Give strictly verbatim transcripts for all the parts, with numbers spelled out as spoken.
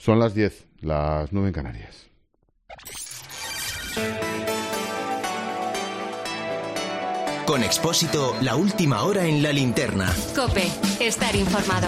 Son las diez, las nueve en Canarias. Con Expósito, la última hora en la linterna. COPE, estar informado.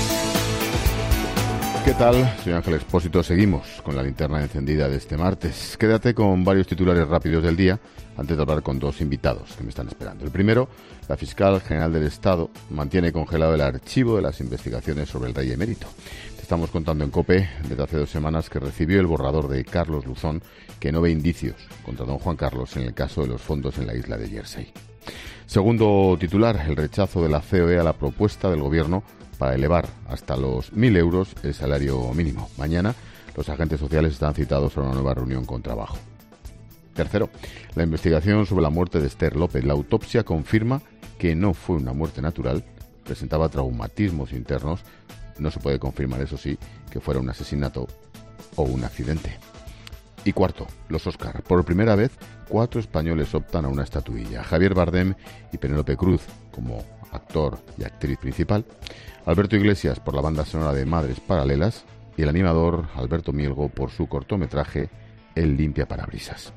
¿Qué tal? Soy Ángel Expósito. Seguimos con la linterna encendida de este martes. Quédate con varios titulares rápidos del día antes de hablar con dos invitados que me están esperando. El primero, la fiscal general del Estado mantiene congelado el archivo de las investigaciones sobre el rey emérito. Te estamos contando en COPE desde hace dos semanas que recibió el borrador de Carlos Luzón, que no ve indicios contra don Juan Carlos en el caso de los fondos en la isla de Jersey. Segundo titular, el rechazo de la C O E a la propuesta del Gobierno para elevar hasta los mil euros el salario mínimo. Mañana los agentes sociales están citados a una nueva reunión con trabajo. Tercero, la investigación sobre la muerte de Esther López. La autopsia confirma que no fue una muerte natural, presentaba traumatismos internos. No se puede confirmar, eso sí, que fuera un asesinato o un accidente. Y cuarto, los Oscar. Por primera vez, cuatro españoles optan a una estatuilla. Javier Bardem y Penélope Cruz como actor y actriz principal, Alberto Iglesias por la banda sonora de Madres Paralelas y el animador Alberto Mielgo por su cortometraje El limpia parabrisas.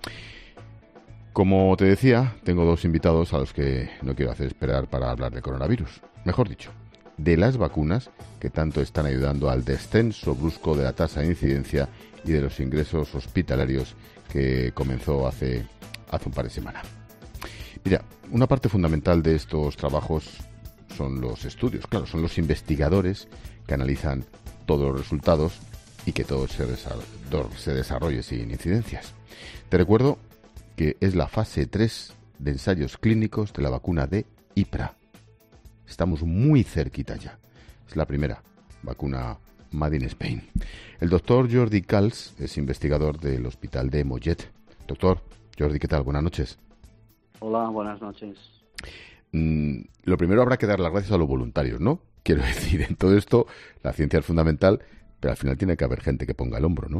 Como te decía, tengo dos invitados a los que no quiero hacer esperar para hablar de coronavirus. Mejor dicho, de las vacunas que tanto están ayudando al descenso brusco de la tasa de incidencia y de los ingresos hospitalarios que comenzó hace, hace un par de semanas. Mira, una parte fundamental de estos trabajos son los estudios, claro, son los investigadores que analizan todos los resultados y que todo se, desa- se desarrolle sin incidencias. Te recuerdo que es la fase tres de ensayos clínicos de la vacuna de IPRA. Estamos muy cerquita ya. Es la primera vacuna Made in Spain. El doctor Jordi Calç es investigador del Hospital de Mollet. Doctor Jordi, ¿qué tal? Buenas noches. Hola, buenas noches. Mm, lo primero, habrá que dar las gracias a los voluntarios, ¿no? Quiero decir, en todo esto la ciencia es fundamental, pero al final tiene que haber gente que ponga el hombro, ¿no?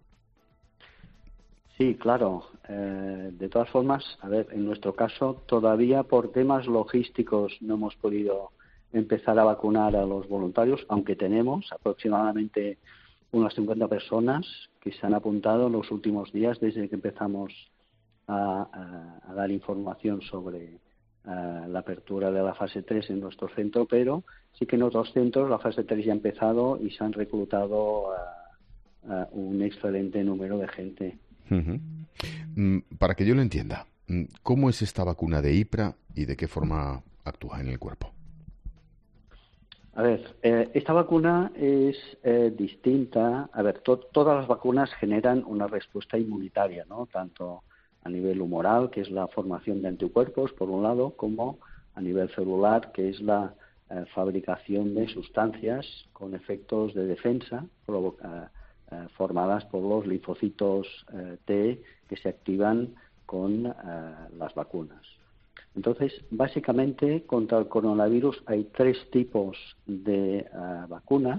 Sí, claro. Eh, de todas formas, a ver, en nuestro caso todavía por temas logísticos no hemos podido empezar a vacunar a los voluntarios, aunque tenemos aproximadamente unas cincuenta personas que se han apuntado en los últimos días desde que empezamos a, a, a dar información sobre uh, la apertura de la fase tres en nuestro centro, pero sí que en otros centros la fase tres ya ha empezado y se han reclutado uh, uh, un excelente número de gente. Uh-huh. Mm, para que yo lo entienda, ¿cómo es esta vacuna de IPRA y de qué forma actúa en el cuerpo? A ver, eh, esta vacuna es eh, distinta. A ver, to- todas las vacunas generan una respuesta inmunitaria, ¿no? Tanto a nivel humoral, que es la formación de anticuerpos, por un lado, como a nivel celular, que es la eh, fabricación de sustancias con efectos de defensa provoca, eh, formadas por los linfocitos eh, T que se activan con eh, las vacunas. Entonces, básicamente, contra el coronavirus hay tres tipos de uh, vacunas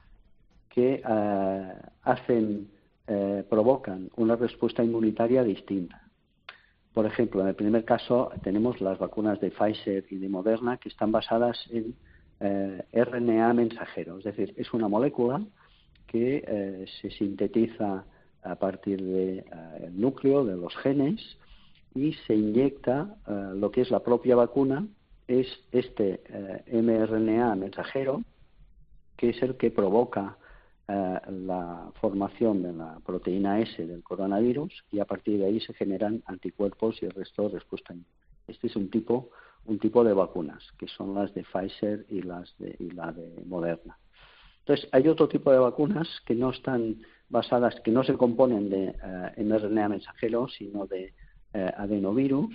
que uh, hacen, uh, provocan una respuesta inmunitaria distinta. Por ejemplo, en el primer caso tenemos las vacunas de Pfizer y de Moderna que están basadas en uh, R N A mensajero, es decir, es una molécula que uh, se sintetiza a partir del de, uh, núcleo de los genes y se inyecta uh, lo que es la propia vacuna, es este uh, M R N A mensajero, que es el que provoca uh, la formación de la proteína S del coronavirus y a partir de ahí se generan anticuerpos y el resto de respuesta. Este es un tipo, un tipo de vacunas, que son las de Pfizer y, las de, y la de Moderna. Entonces, hay otro tipo de vacunas que no están basadas, que no se componen de uh, M R N A mensajero, sino de Eh, adenovirus.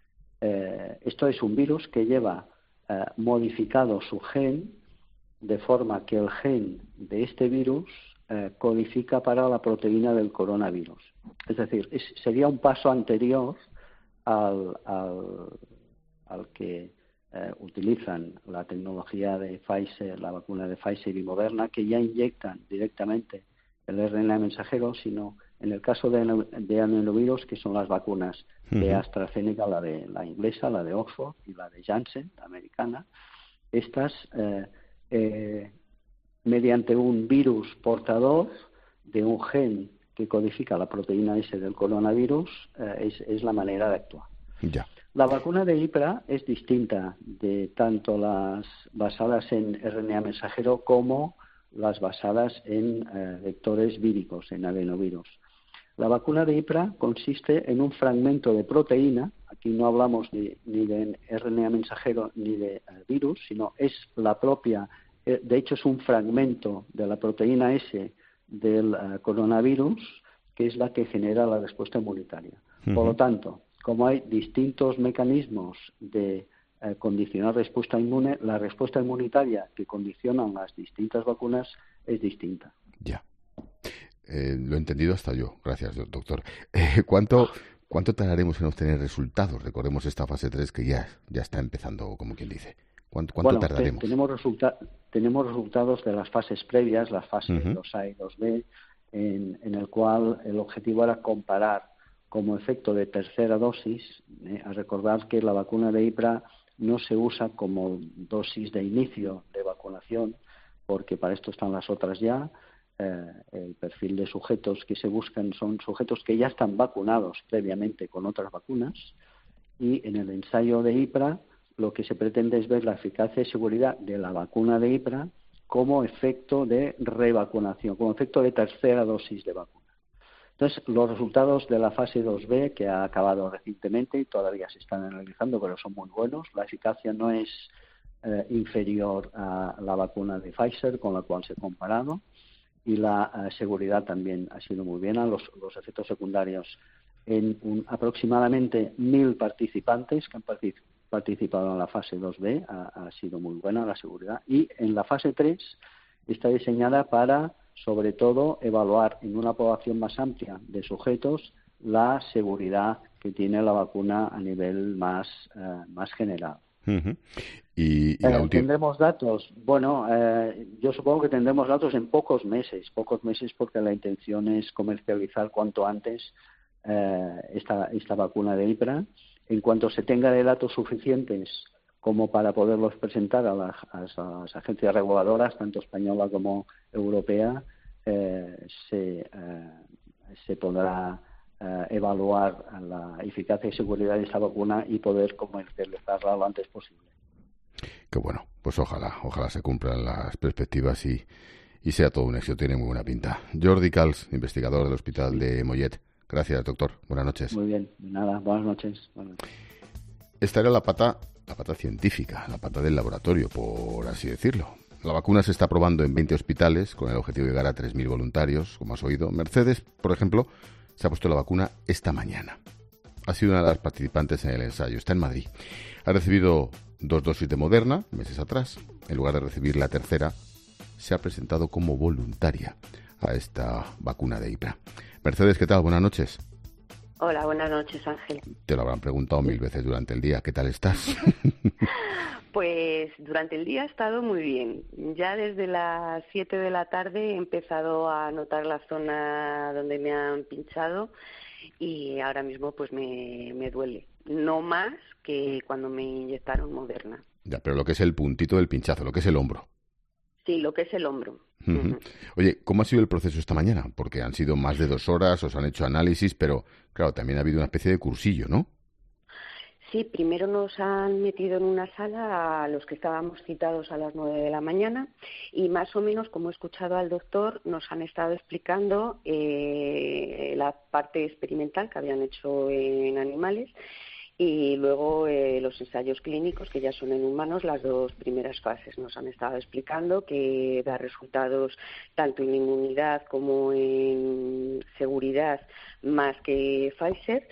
Eh, esto es un virus que lleva eh, modificado su gen de forma que el gen de este virus eh, codifica para la proteína del coronavirus. Es decir, es, sería un paso anterior al, al, al que eh, utilizan la tecnología de Pfizer, la vacuna de Pfizer y Moderna, que ya inyectan directamente el R N A mensajero, sino en el caso de, de adenovirus, que son las vacunas de AstraZeneca, la de la inglesa, la de Oxford y la de Janssen, la americana, estas eh, eh, mediante un virus portador de un gen que codifica la proteína S del coronavirus, eh, es, es la manera de actuar. Ya. La vacuna de IPRA es distinta de tanto las basadas en R N A mensajero como las basadas en eh, vectores víricos, en adenovirus. La vacuna de IPRA consiste en un fragmento de proteína, aquí no hablamos ni, ni de R N A mensajero ni de eh, virus, sino es la propia, eh, de hecho es un fragmento de la proteína S del eh, coronavirus, que es la que genera la respuesta inmunitaria. Uh-huh. Por lo tanto, como hay distintos mecanismos de eh, condicionar respuesta inmune, la respuesta inmunitaria que condicionan las distintas vacunas es distinta. Ya. Eh, lo he entendido hasta yo. Gracias, doctor. Eh, ¿cuánto, ¿Cuánto tardaremos en obtener resultados? Recordemos esta fase tres que ya, ya está empezando, como quien dice. ¿Cuánto, cuánto bueno, tardaremos? Te, tenemos, resulta- tenemos resultados de las fases previas, las fases uh-huh. dos A y dos B, en, en el cual el objetivo era comparar como efecto de tercera dosis, eh, a recordar que la vacuna de IPRA no se usa como dosis de inicio de vacunación, porque para esto están las otras ya. Eh, el perfil de sujetos que se buscan son sujetos que ya están vacunados previamente con otras vacunas, y en el ensayo de IPRA lo que se pretende es ver la eficacia y seguridad de la vacuna de IPRA como efecto de revacunación, como efecto de tercera dosis de vacuna. Entonces, los resultados de la fase dos B, que ha acabado recientemente y todavía se están analizando, pero son muy buenos. La eficacia no es eh, inferior a la vacuna de Pfizer, con la cual se ha comparado, y la uh, seguridad también ha sido muy buena. Los, los efectos secundarios en un, aproximadamente mil participantes que han partic- participado en la fase dos B ha, ha sido muy buena la seguridad. Y en la fase tres está diseñada para, sobre todo, evaluar en una población más amplia de sujetos la seguridad que tiene la vacuna a nivel más, uh, más general. Uh-huh. Y, y la eh, última... ¿Tendremos datos? Bueno, eh, yo supongo que tendremos datos en pocos meses, pocos meses porque la intención es comercializar cuanto antes eh, esta, esta vacuna de IPRA. En cuanto se tenga de datos suficientes como para poderlos presentar a, la, a las agencias reguladoras, tanto española como europea, eh, se, eh, se podrá eh, evaluar la eficacia y seguridad de esta vacuna y poder comercializarla lo antes posible. Que bueno, pues ojalá, ojalá se cumplan las perspectivas y, y sea todo un éxito, tiene muy buena pinta. Jordi Cals, investigador del Hospital de Mollet. Gracias, doctor. Buenas noches. Muy bien, nada, buenas noches. Buenas noches. Esta era la pata, la pata científica, la pata del laboratorio, por así decirlo. La vacuna se está probando en veinte hospitales con el objetivo de llegar a tres mil voluntarios, como has oído. Mercedes, por ejemplo, se ha puesto la vacuna esta mañana. Ha sido una de las participantes en el ensayo. Está en Madrid. Ha recibido dos dosis de Moderna, meses atrás. En lugar de recibir la tercera, se ha presentado como voluntaria a esta vacuna de IPRA. Mercedes, ¿qué tal? Buenas noches. Hola, buenas noches, Ángel. Te lo habrán preguntado mil veces durante el día. ¿Qué tal estás? Pues durante el día he estado muy bien. Ya desde las siete de la tarde he empezado a notar la zona donde me han pinchado y ahora mismo pues me, me duele. No más que cuando me inyectaron Moderna. Ya, pero lo que es el puntito del pinchazo, lo que es el hombro. Sí, lo que es el hombro. Uh-huh. Uh-huh. Oye, ¿cómo ha sido el proceso esta mañana? Porque han sido más de dos horas, os han hecho análisis, pero claro, también ha habido una especie de cursillo, ¿no? Sí, primero nos han metido en una sala a los que estábamos citados a las nueve de la mañana y más o menos, como he escuchado al doctor, nos han estado explicando eh, la parte experimental que habían hecho en animales y luego eh, los ensayos clínicos que ya son en humanos, las dos primeras fases. Nos han estado explicando que da resultados tanto en inmunidad como en seguridad más que Pfizer.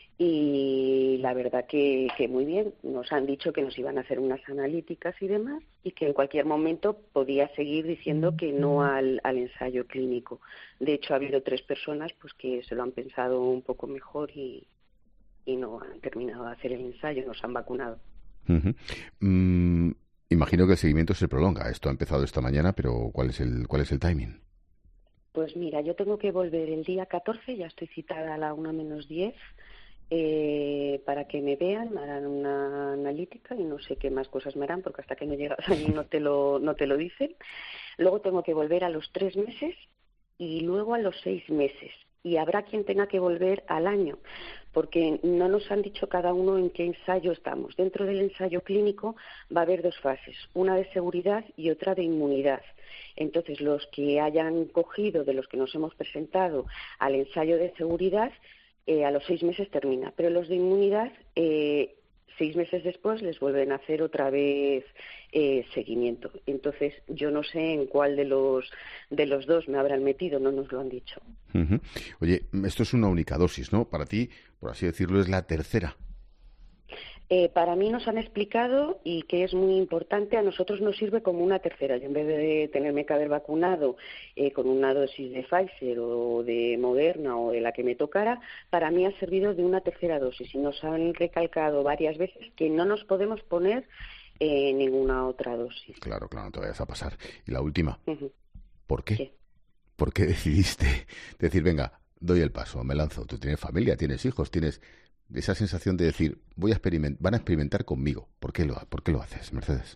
Y la verdad que, que muy bien. Nos han dicho que nos iban a hacer unas analíticas y demás y que en cualquier momento podía seguir diciendo que no al, al ensayo clínico. De hecho, ha habido tres personas pues que se lo han pensado un poco mejor y, y no han terminado de hacer el ensayo, nos han vacunado. Uh-huh. Mm, imagino que el seguimiento se prolonga. Esto ha empezado esta mañana, pero ¿cuál es el, cuál es el timing? Pues mira, yo tengo que volver el día catorce, ya estoy citada a la una menos diez. Eh, para que me vean, me harán una analítica y no sé qué más cosas me harán, porque hasta que no llegas allí no te lo, no te lo dicen. Luego tengo que volver a los tres meses y luego a los seis meses. Y habrá quien tenga que volver al año, porque no nos han dicho cada uno en qué ensayo estamos. Dentro del ensayo clínico va a haber dos fases, una de seguridad y otra de inmunidad. Entonces, los que hayan cogido, de los que nos hemos presentado al ensayo de seguridad, Eh, a los seis meses termina, pero los de inmunidad, eh, seis meses después les vuelven a hacer otra vez eh, seguimiento. Entonces, yo no sé en cuál de los de los dos me habrán metido, no nos lo han dicho. Uh-huh. Oye, esto es una única dosis, ¿no? Para ti, por así decirlo, es la tercera. Eh, para mí nos han explicado, y que es muy importante, a nosotros nos sirve como una tercera. Yo, en vez de tenerme que haber vacunado eh, con una dosis de Pfizer o de Moderna o de la que me tocara, para mí ha servido de una tercera dosis. Y nos han recalcado varias veces que no nos podemos poner eh, ninguna otra dosis. Claro, claro, no te vayas a pasar. Y la última, Uh-huh. ¿por qué? Sí. ¿Por qué decidiste decir, venga, doy el paso, me lanzo? Tú tienes familia, tienes hijos, tienes esa sensación de decir, voy a experimentar, van a experimentar conmigo. ¿Por qué lo, por qué lo haces, Mercedes?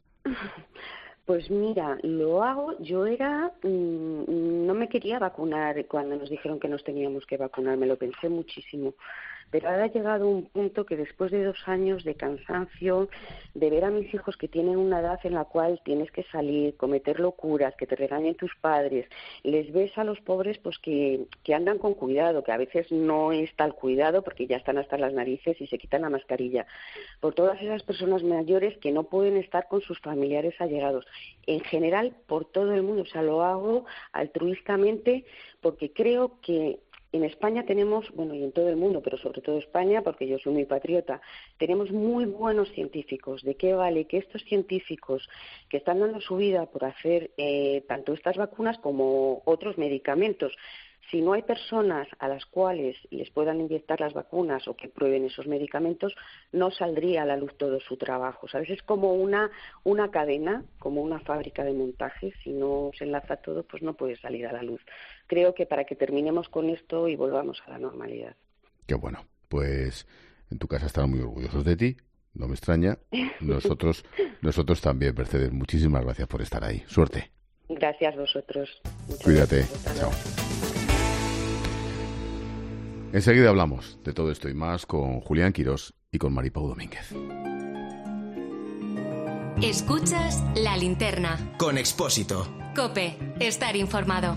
Pues mira, lo hago, yo era, mmm, no me quería vacunar cuando nos dijeron que nos teníamos que vacunar, me lo pensé muchísimo, pero ahora ha llegado un punto que después de dos años de cansancio, de ver a mis hijos que tienen una edad en la cual tienes que salir, cometer locuras, que te regañen tus padres, les ves a los pobres pues que, que andan con cuidado, que a veces no es tal cuidado porque ya están hasta las narices y se quitan la mascarilla, por todas esas personas mayores que no pueden estar con sus familiares allegados. En general, por todo el mundo, o sea, lo hago altruistamente porque creo que en España tenemos, bueno, y en todo el mundo, pero sobre todo España, porque yo soy muy patriota, tenemos muy buenos científicos. ¿De qué vale que estos científicos que están dando su vida por hacer eh, tanto estas vacunas como otros medicamentos, si no hay personas a las cuales les puedan inyectar las vacunas o que prueben esos medicamentos, no saldría a la luz todo su trabajo? ¿Sabes? Es como una, una cadena, como una fábrica de montaje. Si no se enlaza todo, pues no puede salir a la luz. Creo que para que terminemos con esto y volvamos a la normalidad. Qué bueno. Pues en tu casa estarán muy orgullosos de ti. No me extraña. Nosotros, nosotros también, Mercedes. Muchísimas gracias por estar ahí. Suerte. Gracias a vosotros. Muchas Cuídate. gracias. Chao. Enseguida hablamos de todo esto y más con Julián Quirós y con Maripau Domínguez. Escuchas La Linterna. Con Expósito. COPE. Estar informado.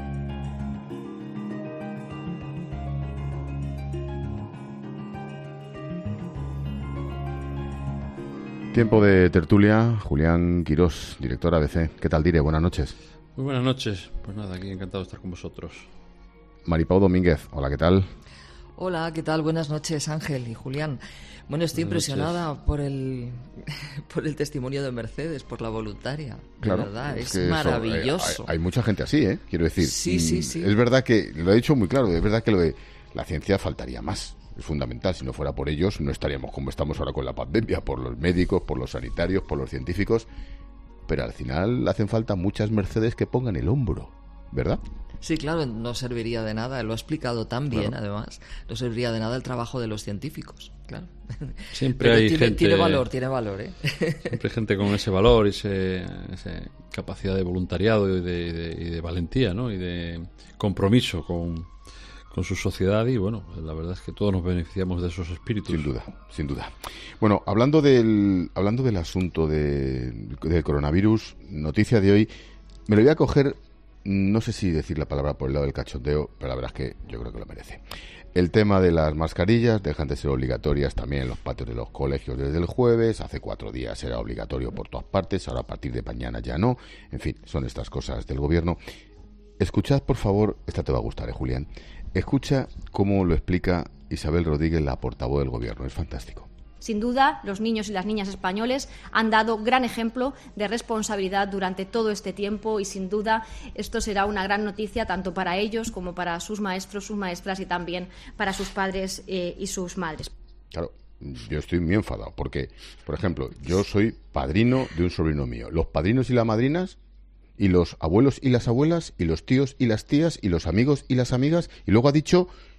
Tiempo de tertulia. Julián Quirós, director A B C. ¿Qué tal, Dire? Buenas noches. Muy buenas noches. Pues nada, aquí encantado de estar con vosotros. Maripau Domínguez. Hola, ¿qué tal? Hola, ¿qué tal? Buenas noches, Ángel y Julián. Bueno, estoy Buenas impresionada noches. por el por el testimonio de Mercedes, por la voluntaria. De Claro, verdad, es, que eso, maravilloso. eh, hay, hay mucha gente así, ¿eh? Quiero decir, Sí, sí, mm, sí. es verdad que, lo he dicho muy claro, es verdad que lo de la ciencia faltaría más. Es fundamental. Si no fuera por ellos, no estaríamos como estamos ahora con la pandemia, por los médicos, por los sanitarios, por los científicos. Pero al final hacen falta muchas Mercedes que pongan el hombro, ¿verdad? Sí, claro, no serviría de nada, lo ha explicado tan bien, Claro. además, no serviría de nada el trabajo de los científicos, claro. Siempre Pero hay tiene, gente... tiene valor, tiene valor, ¿eh? Siempre hay gente con ese valor y ese, esa capacidad de voluntariado y de, de- y de valentía, ¿no? Y de compromiso con, con su sociedad y, bueno, la verdad es que todos nos beneficiamos de esos espíritus. Sin duda, sin duda. Bueno, hablando del hablando del asunto de, del coronavirus, noticia de hoy, me lo voy a coger, no sé si decir la palabra por el lado del cachondeo, pero la verdad es que yo creo que lo merece. El tema de las mascarillas dejan de ser obligatorias también en los patios de los colegios desde el jueves. Hace cuatro días era obligatorio por todas partes, ahora a partir de mañana ya no. En fin, son estas cosas del gobierno. Escuchad, por favor, esta te va a gustar, ¿eh, Julián? Escucha cómo lo explica Isabel Rodríguez, la portavoz del gobierno. Es fantástico. Sin duda, los niños y las niñas españoles han dado gran ejemplo de responsabilidad durante todo este tiempo y, sin duda, esto será una gran noticia tanto para ellos como para sus maestros, sus maestras y también para sus padres eh, y sus madres. Claro, yo estoy muy enfadado porque, por ejemplo, yo soy padrino de un sobrino mío. Los padrinos y las madrinas y los abuelos y las abuelas y los tíos y las tías y los amigos y las amigas, y luego ha dicho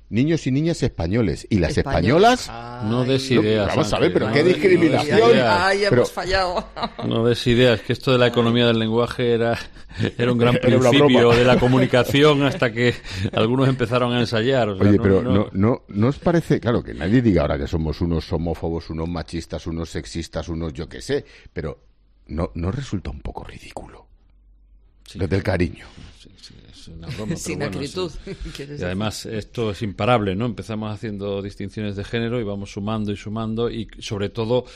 niños y niñas españoles. Y las Españolas. españolas... No des ideas. Vamos a ver, pero no, qué no, discriminación. no des ideas. Ay, Pero- hemos fallado. No des ideas, que esto de la economía del lenguaje era, era un gran Era una principio broma. de la comunicación hasta que algunos empezaron a ensayar. O sea, Oye, no- pero no- no, no, no os parece, claro, que nadie diga ahora que somos unos homófobos, unos machistas, unos sexistas, unos yo qué sé, pero ¿no, no resulta un poco ridículo? Sí. Desde el cariño. Sí, sí, es una broma, pero Sin bueno, acritud. sí. ¿Quieres Y además esto es imparable, ¿no? Empezamos haciendo distinciones de género y vamos sumando y sumando y sobre todo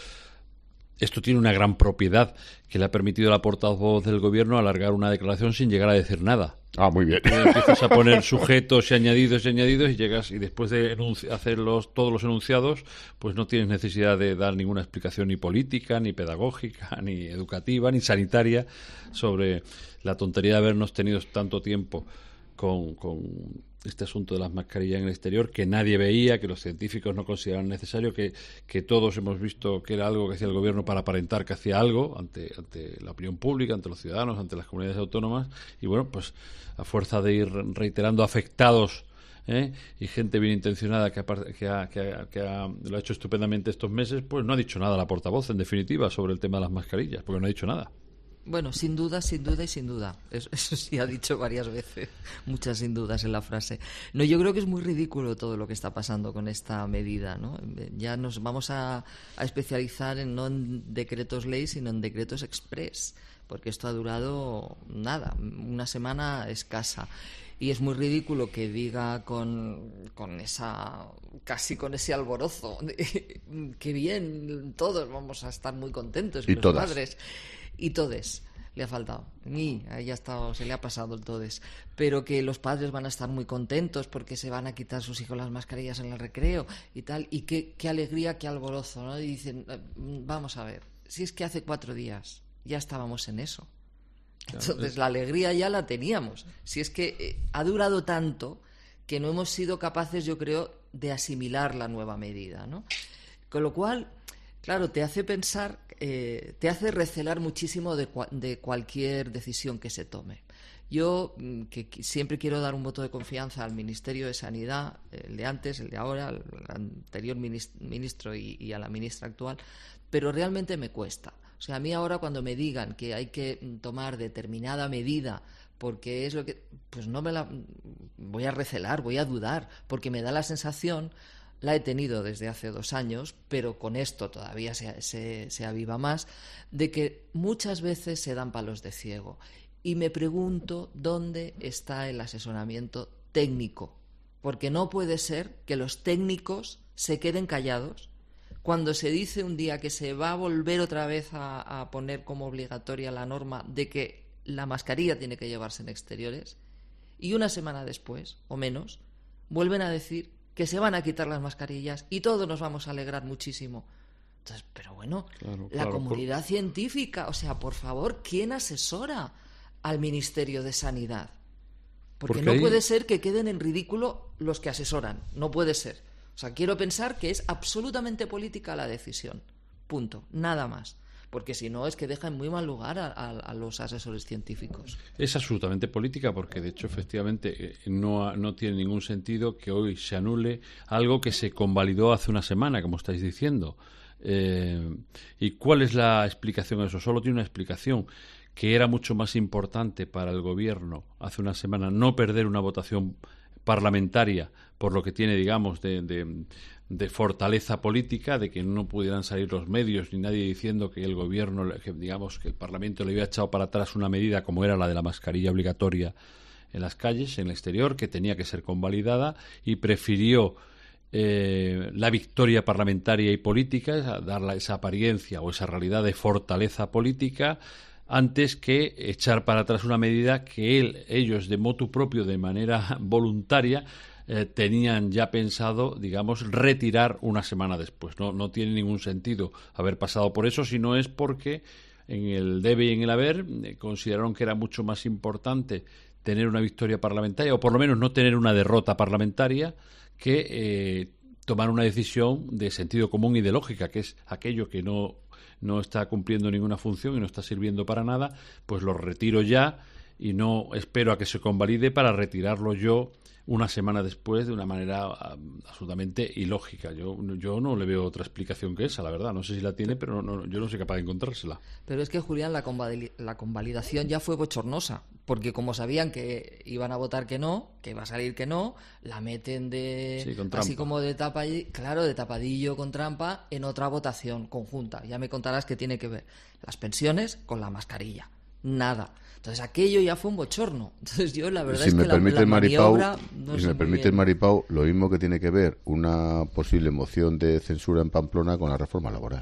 esto tiene una gran propiedad que le ha permitido a la portavoz del gobierno alargar una declaración sin llegar a decir nada. Ah, muy bien. Tú empiezas a poner sujetos y añadidos y añadidos y llegas y después de enunci- hacer los, todos los enunciados, pues no tienes necesidad de dar ninguna explicación ni política, ni pedagógica, ni educativa, ni sanitaria sobre la tontería de habernos tenido tanto tiempo con, con este asunto de las mascarillas en el exterior que nadie veía, que los científicos no consideraban necesario, que, que todos hemos visto que era algo que hacía el gobierno para aparentar que hacía algo ante, ante la opinión pública, ante los ciudadanos, ante las comunidades autónomas, y bueno, pues a fuerza de ir reiterando afectados ¿eh? y gente bien intencionada que, ha, que, ha, que, ha, que ha, lo ha hecho estupendamente estos meses, pues no ha dicho nada la portavoz, en definitiva, sobre el tema de las mascarillas, porque no ha dicho nada. Bueno, sin duda, sin duda y sin duda. Eso, eso sí ha dicho varias veces, muchas sin dudas en la frase. No, yo creo que es muy ridículo todo lo que está pasando con esta medida, ¿no? Ya nos vamos a, a especializar en, no en decretos ley, sino en decretos express, porque esto ha durado nada, una semana escasa. Y es muy ridículo que diga con, con esa, casi con ese alborozo, que bien, todos vamos a estar muy contentos, Y los todas. padres. Y todes, le ha faltado. Ni, ahí ya está, se le ha pasado el todes. Pero que los padres van a estar muy contentos porque se van a quitar sus hijos las mascarillas en el recreo y tal. Y qué, qué alegría, qué alborozo, ¿no? Y dicen, vamos a ver, si es que hace cuatro días ya estábamos en eso. Entonces la alegría ya la teníamos. Si es que eh, ha durado tanto que no hemos sido capaces, yo creo, de asimilar la nueva medida, ¿no? Con lo cual, claro, te hace pensar, eh, te hace recelar muchísimo de, cua- de cualquier decisión que se tome. Yo, mm, que, que siempre quiero dar un voto de confianza al Ministerio de Sanidad, el de antes, el de ahora, al anterior minis- ministro y, y a la ministra actual, pero realmente me cuesta. O sea, a mí ahora cuando me digan que hay que mm, tomar determinada medida porque es lo que... pues no me la... voy a recelar, voy a dudar, porque me da la sensación... La he tenido desde hace dos años, pero con esto todavía se, se, se aviva más, de que muchas veces se dan palos de ciego. Y me pregunto dónde está el asesoramiento técnico, porque no puede ser que los técnicos se queden callados cuando se dice un día que se va a volver otra vez a, a poner como obligatoria la norma de que la mascarilla tiene que llevarse en exteriores, y una semana después, o menos, vuelven a decir que se van a quitar las mascarillas y todos nos vamos a alegrar muchísimo. Entonces, pero bueno, Claro, la claro, comunidad científica, o sea, por favor, ¿quién asesora al Ministerio de Sanidad? Porque, Porque no ahí- puede ser que queden en ridículo los que asesoran, no puede ser. O sea, quiero pensar que es absolutamente política la decisión, punto, nada más. Porque si no, es que deja en muy mal lugar a, a, a los asesores científicos. Es absolutamente política porque, de hecho, efectivamente, eh, no, ha- no tiene ningún sentido que hoy se anule algo que se convalidó hace una semana, como estáis diciendo. Eh, ¿Y cuál es la explicación de eso? Solo tiene una explicación, que era mucho más importante para el gobierno hace una semana no perder una votación parlamentaria por lo que tiene, digamos, de, de, de fortaleza política, de que no pudieran salir los medios ni nadie diciendo que el gobierno, que, digamos, que el Parlamento le había echado para atrás una medida como era la de la mascarilla obligatoria en las calles, en el exterior, que tenía que ser convalidada, y prefirió eh, la victoria parlamentaria y política, darle esa apariencia o esa realidad de fortaleza política, antes que echar para atrás una medida que él, ellos de motu propio, de manera voluntaria, eh, tenían ya pensado, digamos, retirar una semana después. No, no tiene ningún sentido haber pasado por eso, si no es porque en el debe y en el haber eh, consideraron que era mucho más importante tener una victoria parlamentaria, o por lo menos no tener una derrota parlamentaria, que eh, tomar una decisión de sentido común y de lógica, que es aquello que no no está cumpliendo ninguna función y no está sirviendo para nada, pues lo retiro ya y no espero a que se convalide para retirarlo yo una semana después de una manera um, absolutamente ilógica. Yo, yo no le veo otra explicación que esa, la verdad. No sé si la tiene, pero no, no, yo no soy capaz de encontrársela. Pero es que, Julián, la, convalid- la convalidación ya fue bochornosa, porque como sabían que iban a votar que no, que iba a salir que no, la meten de sí, con así como de tapadillo, claro, de tapadillo con trampa en otra votación conjunta. Ya me contarás qué tiene que ver las pensiones con la mascarilla. Nada. Entonces aquello ya fue un bochorno. Entonces yo la verdad si es me que permite la, la Maripau, maniobra no si sé me muy permite bien. Maripau, lo mismo que tiene que ver una posible moción de censura en Pamplona con la reforma laboral.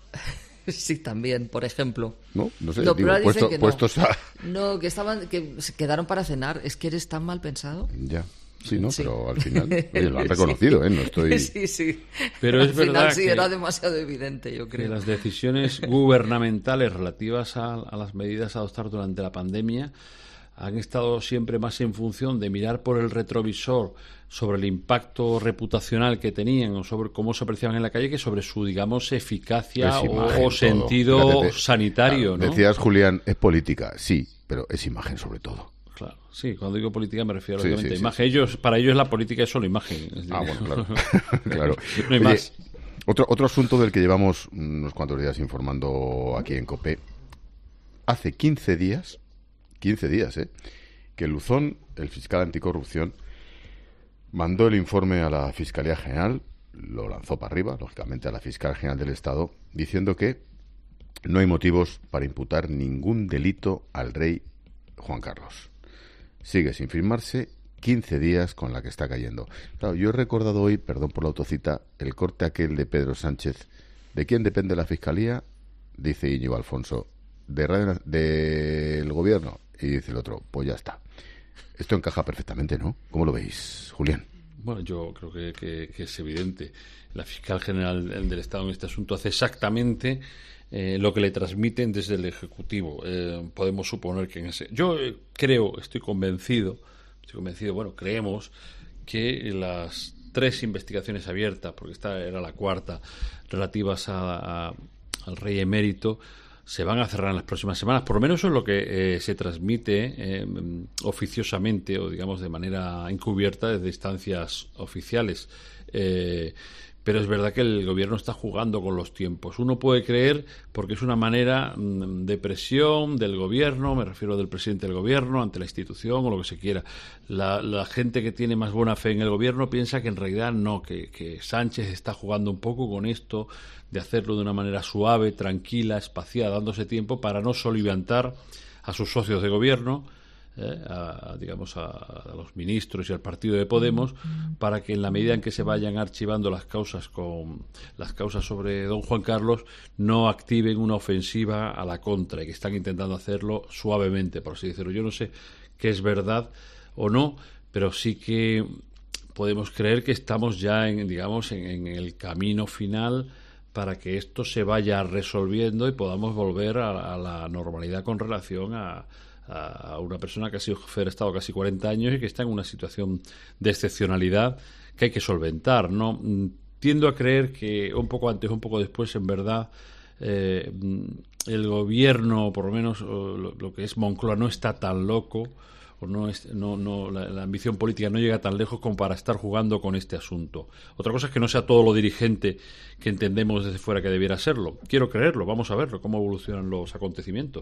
Sí, también, por ejemplo. No, no sé, No, digo, pero ahora puesto, dicen que no. puestos a... No, que estaban, que se quedaron para cenar. Es que eres tan mal pensado. Ya, sí, ¿no? Sí. Pero al final, oye, lo han reconocido, Sí. ¿eh? No estoy... Sí, sí. Pero Al es final verdad sí, que- era demasiado evidente, yo que creo. las decisiones gubernamentales relativas a, a las medidas a adoptar durante la pandemia han estado siempre más en función de mirar por el retrovisor sobre el impacto reputacional que tenían o sobre cómo se apreciaban en la calle que sobre su, digamos, eficacia Es o, imagen, o todo. sentido Fíjate, te- sanitario, claro, ¿no? Decías, Julián, es política, sí, pero es imagen sobre todo. Claro, sí, cuando digo política me refiero Sí, obviamente sí, a sí, imagen. sí. Ellos, para ellos la política es solo imagen. Es Ah, decir, bueno, claro. claro. No hay Oye, más. Otro, otro asunto del que llevamos unos cuantos días informando aquí en COPE. Hace quince días, quince días, ¿eh? que Luzón, el fiscal anticorrupción, mandó el informe a la Fiscalía General, lo lanzó para arriba, lógicamente, a la Fiscal General del Estado, diciendo que no hay motivos para imputar ningún delito al rey Juan Carlos. Sigue sin firmarse, quince días con la que está cayendo. Claro, yo he recordado hoy, perdón por la autocita, el corte aquel de Pedro Sánchez. ¿De quién depende la Fiscalía? Dice Íñigo Alfonso. De Radio- del Gobierno. Y dice el otro, pues ya está. Esto encaja perfectamente, ¿no? ¿Cómo lo veis, Julián? Bueno, yo creo que, que- que es evidente. La fiscal general del del Estado en este asunto hace exactamente eh, lo que le transmiten desde el Ejecutivo. Eh, podemos suponer que en ese... Yo eh, creo, estoy convencido, estoy convencido, bueno, creemos que las tres investigaciones abiertas, porque esta era la cuarta, relativas a, a- al rey emérito, se van a cerrar en las próximas semanas. Por lo menos eso es lo que eh, se transmite eh, oficiosamente o, digamos, de manera encubierta desde instancias oficiales. Eh, pero es verdad que el gobierno está jugando con los tiempos. Uno puede creer, porque es una manera mm, de presión del gobierno, me refiero del presidente del gobierno, ante la institución o lo que se quiera. La, la gente que tiene más buena fe en el gobierno piensa que en realidad no, que, que Sánchez está jugando un poco con esto, de hacerlo de una manera suave, tranquila, espaciada, dándose tiempo para no soliviantar a sus socios de gobierno, eh, a, digamos a, a los ministros y al partido de Podemos, para que en la medida en que se vayan archivando las causas con las causas sobre don Juan Carlos, no activen una ofensiva a la contra, y que están intentando hacerlo suavemente, por así decirlo. Yo no sé qué es verdad o no, pero sí que podemos creer que estamos ya en, digamos, en, en el camino final para que esto se vaya resolviendo y podamos volver a, a la normalidad con relación a, a, a una persona que ha sido jefe de Estado casi cuarenta años y que está en una situación de excepcionalidad que hay que solventar, ¿no? Tiendo a creer que un poco antes, un poco después, en verdad, eh, el gobierno, por lo menos lo, lo que es Moncloa, no está tan loco, o no es, no, no la, la ambición política no llega tan lejos como para estar jugando con este asunto. Otra cosa es que no sea todo lo dirigente que entendemos desde fuera que debiera serlo. Quiero creerlo, vamos a verlo, cómo evolucionan los acontecimientos.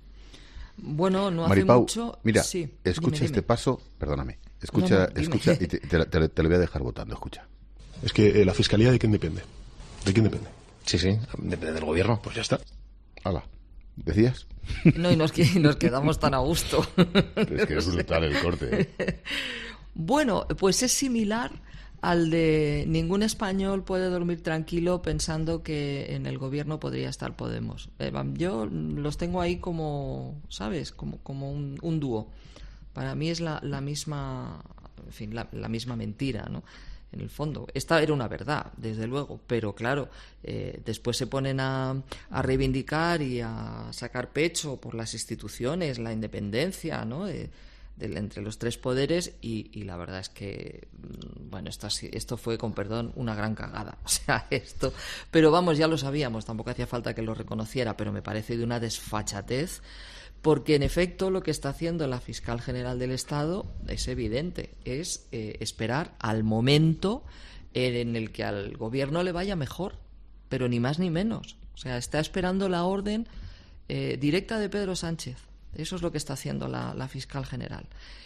Bueno, no hace Maripau, mucho... mira, sí, escucha dime, este dime. paso, perdóname, escucha, No, no, dime. escucha y te, te, te- te lo voy a dejar votando, escucha. Es que eh, la fiscalía, ¿de quién depende? ¿De quién depende? Sí, sí, depende del gobierno. Pues ya está. Hala, ¿decías? No, y nos, que- nos quedamos tan a gusto. Es que es brutal el corte, ¿eh? Bueno, pues es similar al de ningún español puede dormir tranquilo pensando que en el gobierno podría estar Podemos. Eh, yo los tengo ahí como, ¿sabes? Como, como un, un dúo. Para mí es la, la misma, en fin, la, la misma mentira, ¿no? En el fondo, esta era una verdad, desde luego, pero claro, eh, después se ponen a, a reivindicar y a sacar pecho por las instituciones, la independencia, ¿no? Eh, del- entre los tres poderes y, y la verdad es que, mm, bueno, esto, así- esto fue, con perdón, una gran cagada. O sea, esto, pero vamos, ya lo sabíamos, tampoco hacía falta que lo reconociera, pero me parece de una desfachatez. Porque, en efecto, lo que está haciendo la fiscal general del Estado es evidente, es eh, esperar al momento en el que al gobierno le vaya mejor, pero ni más ni menos. O sea, está esperando la orden eh, directa de Pedro Sánchez. Eso es lo que está haciendo la, la fiscal general.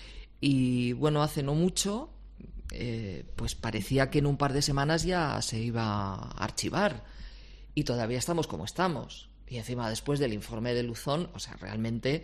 Y, bueno, hace no mucho, eh, pues parecía que en un par de semanas ya se iba a archivar. Y todavía estamos como estamos. Y encima, después del informe de Luzón, o sea, realmente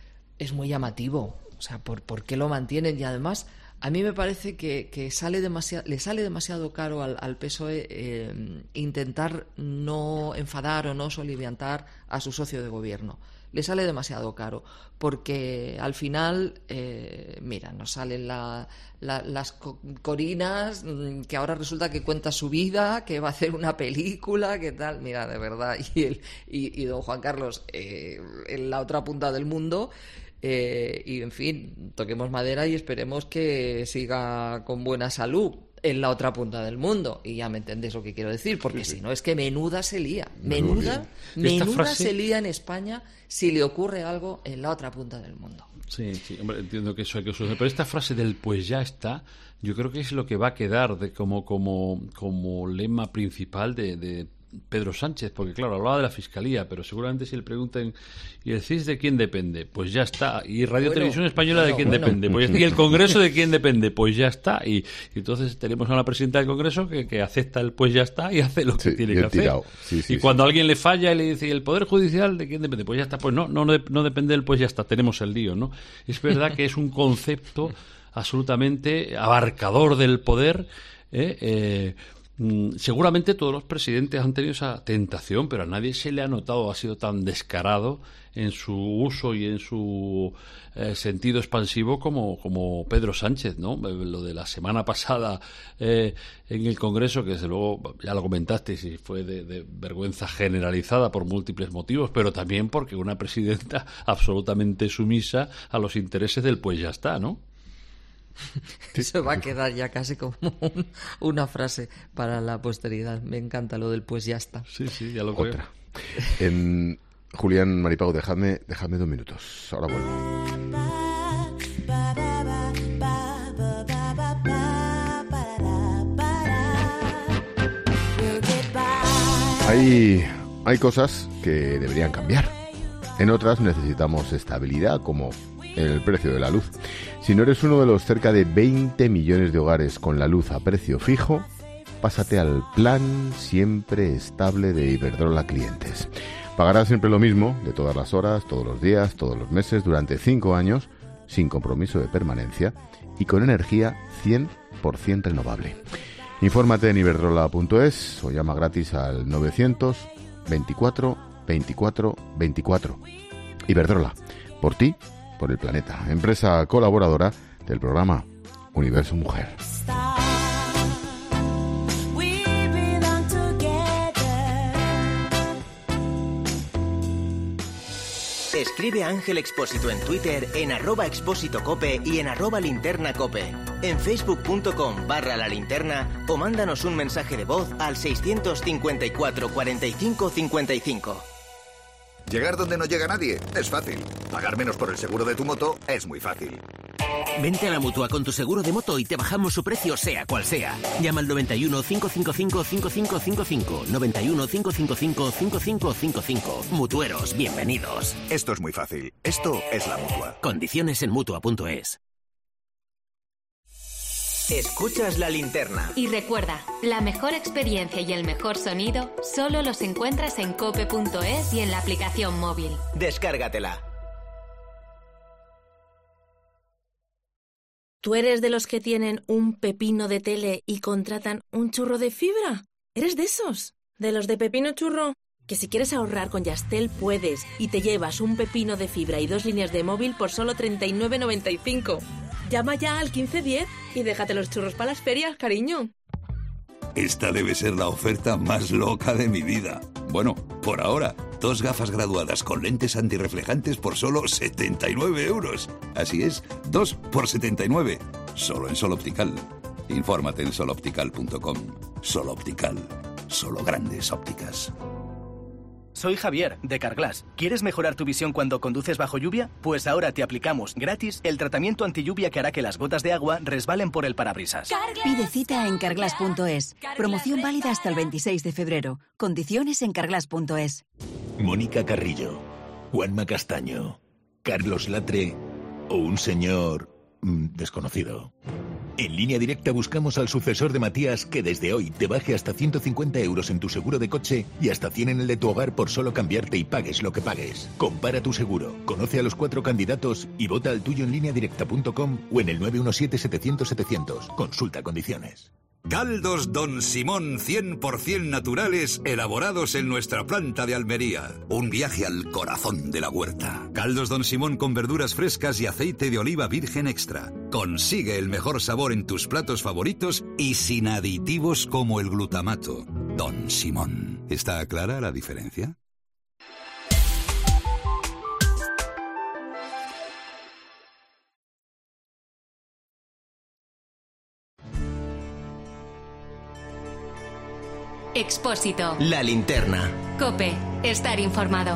es muy llamativo. O sea, ¿por, por qué lo mantienen? Y además, a mí me parece que, que sale demasiado, le sale demasiado caro al, al P S O E eh, intentar no enfadar o no soliviantar a su socio de gobierno. Le sale demasiado caro, porque al final, eh, mira, nos salen la, la, las co- corinas, que ahora resulta que cuenta su vida, que va a hacer una película, que tal, mira, de verdad, y, el, y, y don Juan Carlos eh, en la otra punta del mundo. Eh, y en fin, toquemos madera y esperemos que siga con buena salud en la otra punta del mundo. Y ya me entendéis lo que quiero decir, porque sí, sí. si no es que menuda se lía, menuda, menuda frase... se lía en España si le ocurre algo en la otra punta del mundo. Sí, sí, hombre, entiendo que eso hay que usar, pero esta frase del pues ya está, yo creo que es lo que va a quedar de como como como lema principal de, de Pedro Sánchez, porque claro, hablaba de la Fiscalía, pero seguramente si le pregunten ¿y el C I S de quién depende? Pues ya está. ¿Y Radio bueno, Televisión Española bueno, de quién bueno. depende? Pues ya está. ¿Y el Congreso de quién depende? Pues ya está. Y, y entonces tenemos a una presidenta del Congreso que, que acepta el pues ya está y hace lo que sí, tiene que hacer. Sí, sí, y cuando sí. alguien le falla y le dice ¿y el Poder Judicial de quién depende? Pues ya está. Pues no, no, no depende del pues ya está. Tenemos el lío, ¿no? Es verdad que es un concepto absolutamente abarcador del poder, ¿eh? eh Seguramente todos los presidentes han tenido esa tentación, pero a nadie se le ha notado, ha sido tan descarado en su uso y en su eh, sentido expansivo como, como Pedro Sánchez, ¿no? Lo de la semana pasada eh, en el Congreso, que desde luego ya lo comentasteis y fue de, de vergüenza generalizada por múltiples motivos, pero también porque una presidenta absolutamente sumisa a los intereses del pues ya está, ¿no? Eso va a quedar ya casi como un, una frase para la posteridad. Me encanta lo del pues ya está. Sí, sí, ya lo creo. Otra. En, Julián, Maripau, dejadme, dejadme dos minutos. Ahora vuelvo. Hay, hay cosas que deberían cambiar. En otras necesitamos estabilidad, como el precio de la luz. Si no eres uno de los cerca de veinte millones de hogares con la luz a precio fijo, pásate al plan siempre estable de Iberdrola Clientes. Pagarás siempre lo mismo, de todas las horas, todos los días, todos los meses, durante cinco años, sin compromiso de permanencia y con energía cien por ciento renovable. Infórmate en iberdrola punto es o llama gratis al novecientos veinticuatro veinticuatro veinticuatro. Iberdrola, por ti, por el planeta. Empresa colaboradora del programa Universo Mujer. Escribe a Ángel Expósito en Twitter, en arroba expósito cope y en arroba linterna cope. En facebook punto com barra la linterna o mándanos un mensaje de voz al seiscientos cincuenta y cuatro cuarenta y cinco cincuenta y cinco. Llegar donde no llega nadie es fácil. Pagar menos por el seguro de tu moto es muy fácil. Vente a la Mutua con tu seguro de moto y te bajamos su precio sea cual sea. Llama al noventa y uno, cinco cinco cinco, cinco cinco cinco cinco. noventa y uno, cinco cinco cinco, cinco cinco cinco cinco. Mutueros, bienvenidos. Esto es muy fácil. Esto es la Mutua. Condiciones en Mutua punto es. Escuchas La Linterna. Y recuerda, la mejor experiencia y el mejor sonido solo los encuentras en cope punto es y en la aplicación móvil. Descárgatela. ¿Tú eres de los que tienen un pepino de tele y contratan un churro de fibra? ¿Eres de esos? ¿De los de pepino churro? Que si quieres ahorrar con Yastel puedes y te llevas un pepino de fibra y dos líneas de móvil por solo treinta y nueve noventa y cinco. Llama ya al quince diez y déjate los churros para las ferias, cariño. Esta debe ser la oferta más loca de mi vida. Bueno, por ahora, dos gafas graduadas con lentes antirreflejantes por solo setenta y nueve euros. Así es, dos por setenta y nueve. Solo en Sol Optical. Infórmate en sol optical punto com. Sol Optical. Solo grandes ópticas. soy Javier, de Carglass. ¿Quieres mejorar tu visión cuando conduces bajo lluvia? Pues ahora te aplicamos gratis el tratamiento antilluvia que hará que las gotas de agua resbalen por el parabrisas. Pide cita en carglass punto es. Promoción válida hasta el veintiséis de febrero. Condiciones en carglass punto es. Mónica Carrillo, Juanma Castaño, Carlos Latre o un señor mmm, desconocido. En Línea Directa buscamos al sucesor de Matías que desde hoy te baje hasta ciento cincuenta euros en tu seguro de coche y hasta cien en el de tu hogar por solo cambiarte y pagues lo que pagues. Compara tu seguro, conoce a los cuatro candidatos y vota al tuyo en línea directa punto com o en el nueve uno siete setecientos setecientos. Consulta condiciones. Caldos Don Simón cien por ciento naturales elaborados en nuestra planta de Almería. Un viaje al corazón de la huerta. Caldos Don Simón con verduras frescas y aceite de oliva virgen extra. Consigue el mejor sabor en tus platos favoritos y sin aditivos como el glutamato. Don Simón. ¿Está clara la diferencia? Expósito. La linterna. COPE. Estar informado.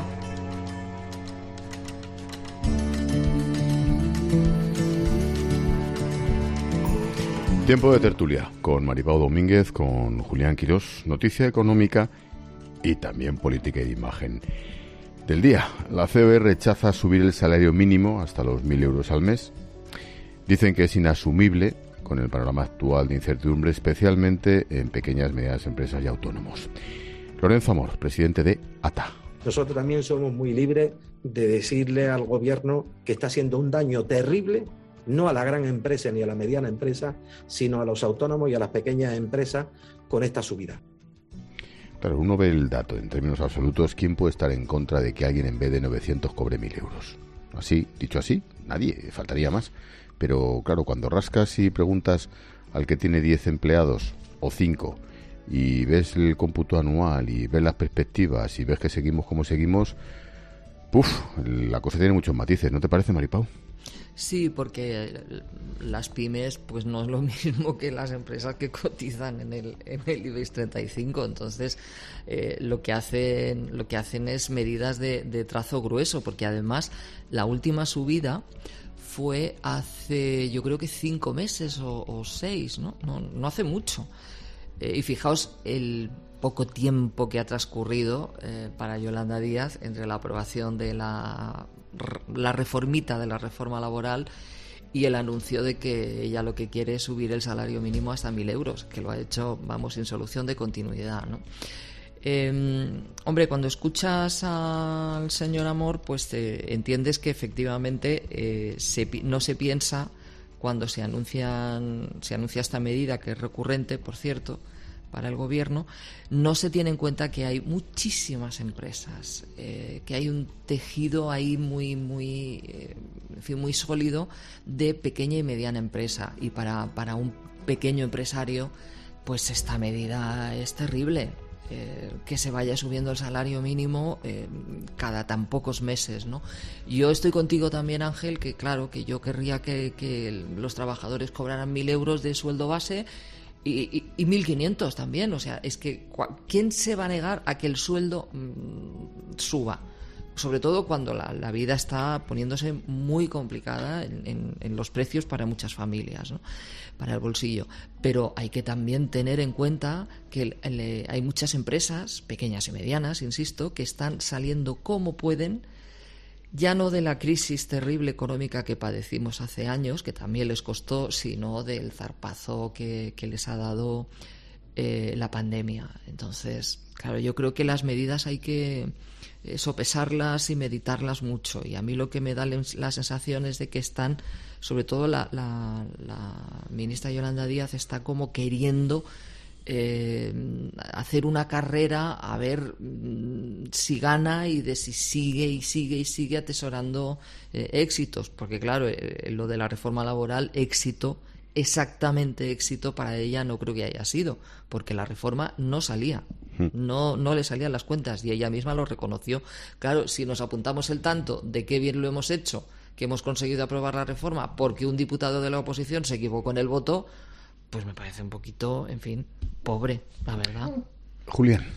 Tiempo de tertulia con Maripau Domínguez, con Julián Quirós, noticia económica y también política y de imagen del día. La C O E rechaza subir el salario mínimo hasta los mil euros al mes. Dicen que es inasumible con el panorama actual de incertidumbre, especialmente en pequeñas y medianas empresas y autónomos. Lorenzo Amor, presidente de A T A. Nosotros también somos muy libres de decirle al gobierno que está haciendo un daño terrible, no a la gran empresa ni a la mediana empresa, sino a los autónomos y a las pequeñas empresas con esta subida. Claro, uno ve el dato en términos absolutos. ¿Quién puede estar en contra de que alguien en vez de novecientos cobre mil euros? Así, dicho así, nadie, faltaría más. Pero claro, cuando rascas y preguntas al que tiene diez empleados o cinco y ves el cómputo anual y ves las perspectivas y ves que seguimos como seguimos, ¡puf!, la cosa tiene muchos matices, ¿no te parece, Maripau? Sí, porque las pymes pues no es lo mismo que las empresas que cotizan en el, en el IBEX treinta y cinco. Entonces eh, lo que hacen lo que hacen es medidas de, de trazo grueso, porque además la última subida fue hace, yo creo que cinco meses o, o seis, ¿no? No, no hace mucho. Eh, y fijaos el poco tiempo que ha transcurrido eh, para Yolanda Díaz entre la aprobación de la, la reformita de la reforma laboral y el anuncio de que ella lo que quiere es subir el salario mínimo hasta mil euros, que lo ha hecho, vamos, sin solución de continuidad, ¿no? Eh, hombre, cuando escuchas al señor Amor, pues eh, entiendes que efectivamente eh, se, no se piensa cuando se anuncian se anuncia esta medida, que es recurrente, por cierto, para el gobierno, no se tiene en cuenta que hay muchísimas empresas, eh, que hay un tejido ahí muy muy eh, en fin, muy sólido de pequeña y mediana empresa, y para para un pequeño empresario pues esta medida es terrible. Eh, que se vaya subiendo el salario mínimo eh, cada tan pocos meses, ¿no? Yo estoy contigo también, Ángel, que claro, que yo querría que, que los trabajadores cobraran mil euros de sueldo base y, y, y mil quinientos también. O sea, es que ¿quién se va a negar a que el sueldo mmm, suba? Sobre todo cuando la, la vida está poniéndose muy complicada en, en, en los precios para muchas familias, ¿no? Para el bolsillo. Pero hay que también tener en cuenta que el, el, hay muchas empresas, pequeñas y medianas, insisto, que están saliendo como pueden, ya no de la crisis terrible económica que padecimos hace años, que también les costó, sino del zarpazo que, que les ha dado eh, la pandemia. Entonces, claro, yo creo que las medidas hay que eh, sopesarlas y meditarlas mucho, y a mí lo que me da la sensación es de que están, sobre todo la, la, la ministra Yolanda Díaz está como queriendo eh, hacer una carrera a ver mm, si gana y de si sigue y sigue y sigue atesorando eh, éxitos, porque claro, eh, lo de la reforma laboral, éxito, exactamente éxito para ella no creo que haya sido, porque la reforma no salía, no, no le salían las cuentas y ella misma lo reconoció. Claro, si nos apuntamos el tanto de qué bien lo hemos hecho, que hemos conseguido aprobar la reforma porque un diputado de la oposición se equivocó en el voto, pues me parece un poquito, en fin, pobre, la verdad. Julián,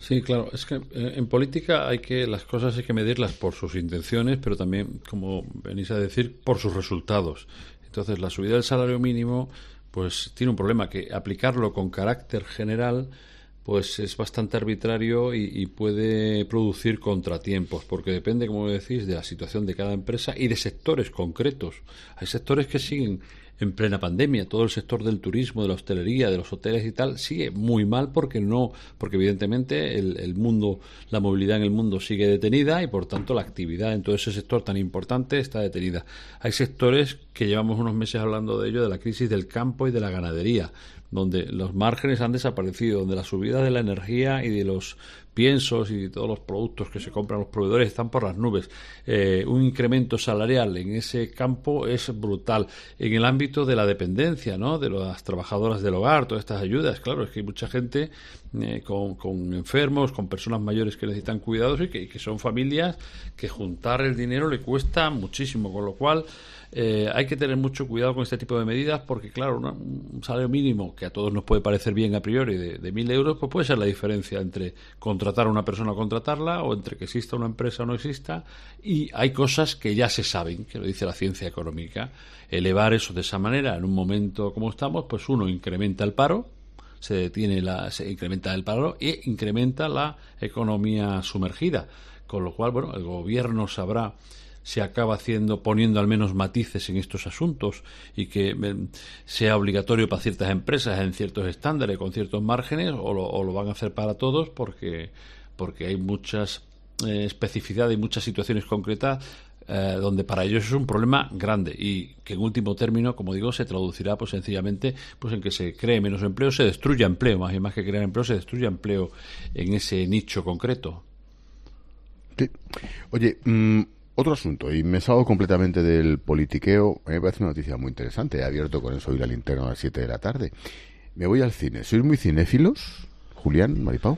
Sí, claro. Es que eh, en política hay que las cosas hay que medirlas por sus intenciones, pero también, como venís a decir, por sus resultados. Entonces, la subida del salario mínimo, pues tiene un problema, que aplicarlo con carácter general, pues es bastante arbitrario y, y puede producir contratiempos, porque depende, como decís, de la situación de cada empresa y de sectores concretos. Hay sectores que siguen en plena pandemia. Todo el sector del turismo, de la hostelería, de los hoteles y tal sigue muy mal porque no, porque evidentemente el, el mundo, la movilidad en el mundo sigue detenida y por tanto la actividad en todo ese sector tan importante está detenida. Hay sectores que llevamos unos meses hablando de ello, de la crisis del campo y de la ganadería, donde los márgenes han desaparecido, donde la subida de la energía y de los piensos y de todos los productos que se compran los proveedores están por las nubes. Eh, un incremento salarial en ese campo es brutal. En el ámbito de la dependencia, ¿no?, de las trabajadoras del hogar, todas estas ayudas, claro, es que hay mucha gente eh, con, con enfermos, con personas mayores que necesitan cuidados y que, y que son familias que juntar el dinero le cuesta muchísimo, con lo cual Eh, hay que tener mucho cuidado con este tipo de medidas porque, claro, una, un salario mínimo que a todos nos puede parecer bien a priori de, de mil euros, pues puede ser la diferencia entre contratar a una persona o contratarla, o entre que exista una empresa o no exista, y hay cosas que ya se saben, que lo dice la ciencia económica. Elevar eso de esa manera en un momento como estamos, pues uno incrementa el paro, se detiene la, se incrementa el paro e incrementa la economía sumergida, con lo cual, bueno, el gobierno sabrá se acaba haciendo, poniendo al menos matices en estos asuntos y que eh, sea obligatorio para ciertas empresas en ciertos estándares, con ciertos márgenes, o lo, o lo van a hacer para todos porque, porque hay muchas eh, especificidades y muchas situaciones concretas eh, donde para ellos es un problema grande y que en último término, como digo, se traducirá pues sencillamente pues en que se cree menos empleo, se destruya empleo, más y más que crear empleo, se destruya empleo en ese nicho concreto. Sí. Oye, mmm... otro asunto, y me salgo completamente del politiqueo. A mí me parece una noticia muy interesante. He abierto con eso hoy la linterna a las siete de la tarde. Me voy al cine. ¿Sois muy cinéfilos, Julián, Maripau?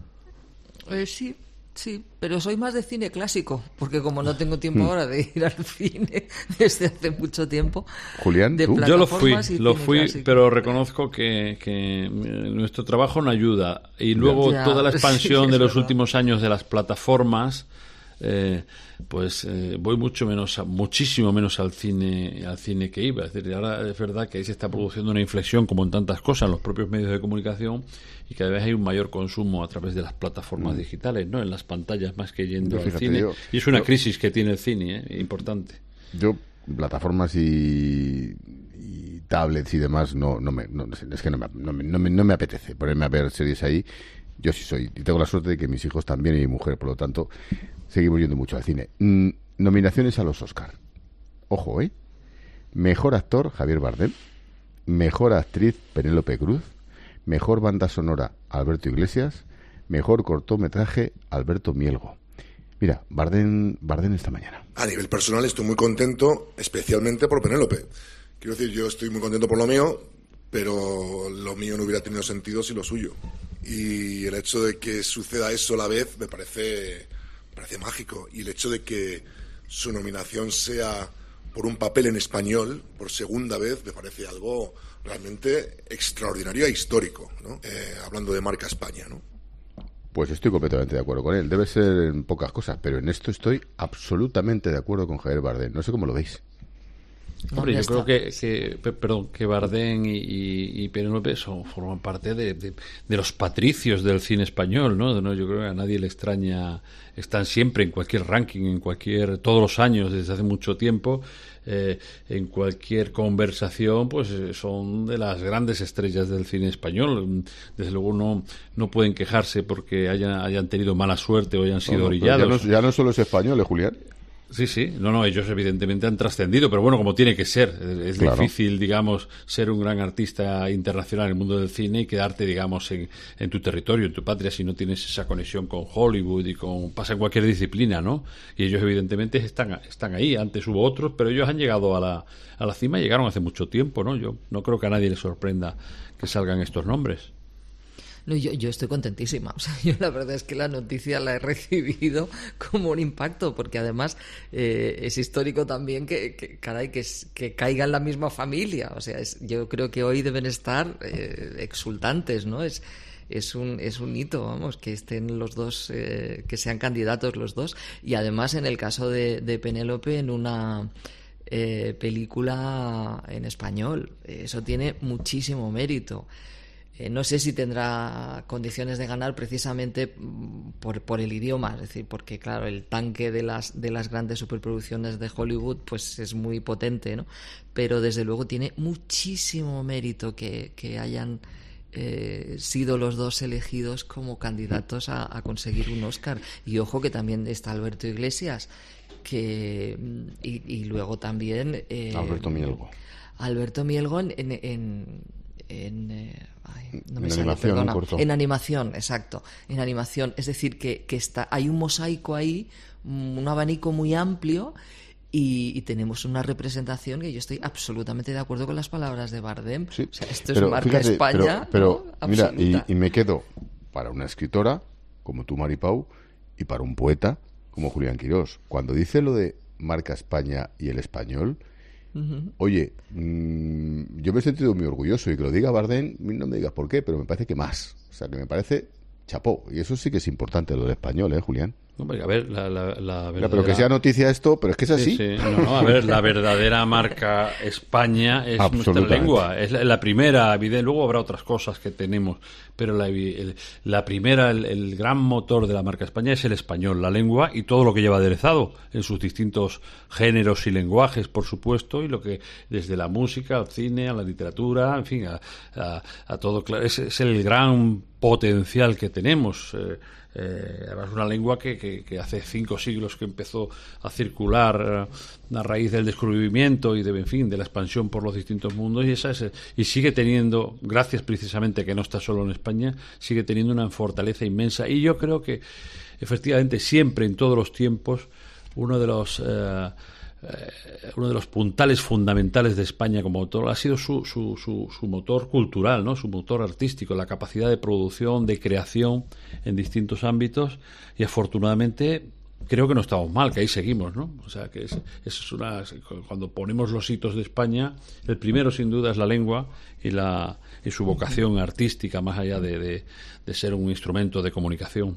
Eh, sí, sí, pero soy más de cine clásico, porque como no tengo tiempo ahora de ir al cine desde hace mucho tiempo. Julián, de ¿tú? Yo lo fui, lo fui, clásico. Pero reconozco que, que nuestro trabajo no ayuda. Y luego ya, toda la expansión sí, de los verdad. últimos años de las plataformas, Eh, pues eh, voy mucho menos, a, muchísimo menos al cine, al cine que iba. Es decir, ahora es verdad que ahí se está produciendo una inflexión, como en tantas cosas, en los propios medios de comunicación, y cada vez hay un mayor consumo a través de las plataformas mm. digitales, ¿no? En las pantallas más que yendo yo, al fíjate, cine. Yo, y es una yo, crisis que tiene el cine, ¿eh? Importante. Yo, plataformas y, y tablets y demás, no, no me, no, es que no me, no, me, no, me, no me apetece ponerme a ver series ahí. Yo sí soy, y tengo la suerte de que mis hijos también y mi mujer, por lo tanto, seguimos yendo mucho al cine. Mm, nominaciones a los Oscar. Ojo, ¿eh? Mejor actor, Javier Bardem. Mejor actriz, Penélope Cruz. Mejor banda sonora, Alberto Iglesias. Mejor cortometraje, Alberto Mielgo. Mira, Bardem, Bardem esta mañana. A nivel personal estoy muy contento, especialmente por Penélope. Quiero decir, yo estoy muy contento por lo mío, pero lo mío no hubiera tenido sentido sin lo suyo. Y el hecho de que suceda eso a la vez me parece, me parece mágico. Y el hecho de que su nominación sea por un papel en español, por segunda vez, me parece algo realmente extraordinario e histórico, ¿no? Eh, hablando de marca España, ¿no? Pues estoy completamente de acuerdo con él. Debe ser en pocas cosas, pero en esto estoy absolutamente de acuerdo con Javier Bardem. No sé cómo lo veis. Hombre, yo creo que, que perdón que Bardem y, y, y Penélope son, forman parte de, de, de los patricios del cine español, ¿no? ¿no? Yo creo que a nadie le extraña, están siempre en cualquier ranking, en cualquier, todos los años, desde hace mucho tiempo, eh, en cualquier conversación, pues son de las grandes estrellas del cine español. Desde luego no, no pueden quejarse porque hayan, hayan tenido mala suerte o hayan sido no, no, orillados. Ya no, ya no solo es español, ¿eh, Julián? Sí, sí, no, no, ellos evidentemente han trascendido, pero bueno, como tiene que ser, es claro. Difícil, digamos, ser un gran artista internacional en el mundo del cine y quedarte, digamos, en, en tu territorio, en tu patria, si no tienes esa conexión con Hollywood y con, pasa en cualquier disciplina, ¿no? Y ellos evidentemente están, están ahí, antes hubo otros, pero ellos han llegado a la, a la cima, llegaron hace mucho tiempo, ¿no? Yo no creo que a nadie le sorprenda que salgan estos nombres. No, yo, yo estoy contentísima. O sea, yo la verdad es que la noticia la he recibido como un impacto, porque además eh, es histórico también que, que caray, que, que caiga en la misma familia. O sea, es, yo creo que hoy deben estar eh, exultantes, ¿no? Es es un es un hito, vamos, que estén los dos, eh, que sean candidatos los dos, y además en el caso de, de Penélope en una eh, película en español, eso tiene muchísimo mérito. Eh, no sé si tendrá condiciones de ganar precisamente por, por el idioma, es decir, porque claro, el tanque de las de las grandes superproducciones de Hollywood pues es muy potente, ¿no? Pero desde luego tiene muchísimo mérito que, que hayan eh, sido los dos elegidos como candidatos a, a conseguir un Oscar. Y ojo que también está Alberto Iglesias, que y, y luego también eh, Alberto Mielgo. Alberto Mielgo en, en, en en, eh, ay, no me en sale, animación, perdona. corto. En animación, exacto, en animación, es decir, que, que está, hay un mosaico ahí, un abanico muy amplio, y, y tenemos una representación que yo estoy absolutamente de acuerdo con las palabras de Bardem. Sí, o sea, esto pero, es marca fíjate, España, pero, pero ¿no? mira, y, y me quedo para una escritora como tú, Maripau, y para un poeta como Julián Quirós. Cuando dice lo de marca España y el español, uh-huh. Oye, mmm, yo me he sentido muy orgulloso, y que lo diga Bardem, no me digas por qué, pero me parece que más. O sea, que me parece chapó. Y eso sí que es importante, lo del español, ¿eh, Julián? Hombre, a ver, la, la, la verdadera... Ya, pero que sea noticia esto, pero es que es así. Sí, sí. No, no, a ver, la verdadera marca España es nuestra lengua, es la, la primera, evidente, luego habrá otras cosas que tenemos, pero la, el, la primera, el, el gran motor de la marca España es el español, la lengua y todo lo que lleva aderezado en sus distintos géneros y lenguajes, por supuesto, y lo que desde la música al cine, a la literatura, en fin, a, a, a todo, es, es el gran potencial que tenemos. Eh, Eh, además una lengua que, que, que hace cinco siglos que empezó a circular eh, a raíz del descubrimiento y de, en fin, de la expansión por los distintos mundos, y esa es, y sigue teniendo, gracias precisamente que no está solo en España, sigue teniendo una fortaleza inmensa. Y yo creo que efectivamente siempre, en todos los tiempos, uno de los eh, Eh, uno de los puntales fundamentales de España como motor ha sido su, su, su, su motor cultural, ¿no? Su motor artístico, la capacidad de producción, de creación en distintos ámbitos, y afortunadamente creo que no estamos mal, que ahí seguimos, ¿no? O sea, que es, es una, cuando ponemos los hitos de España, el primero sin duda es la lengua y, la, y su vocación artística, más allá de, de, de ser un instrumento de comunicación.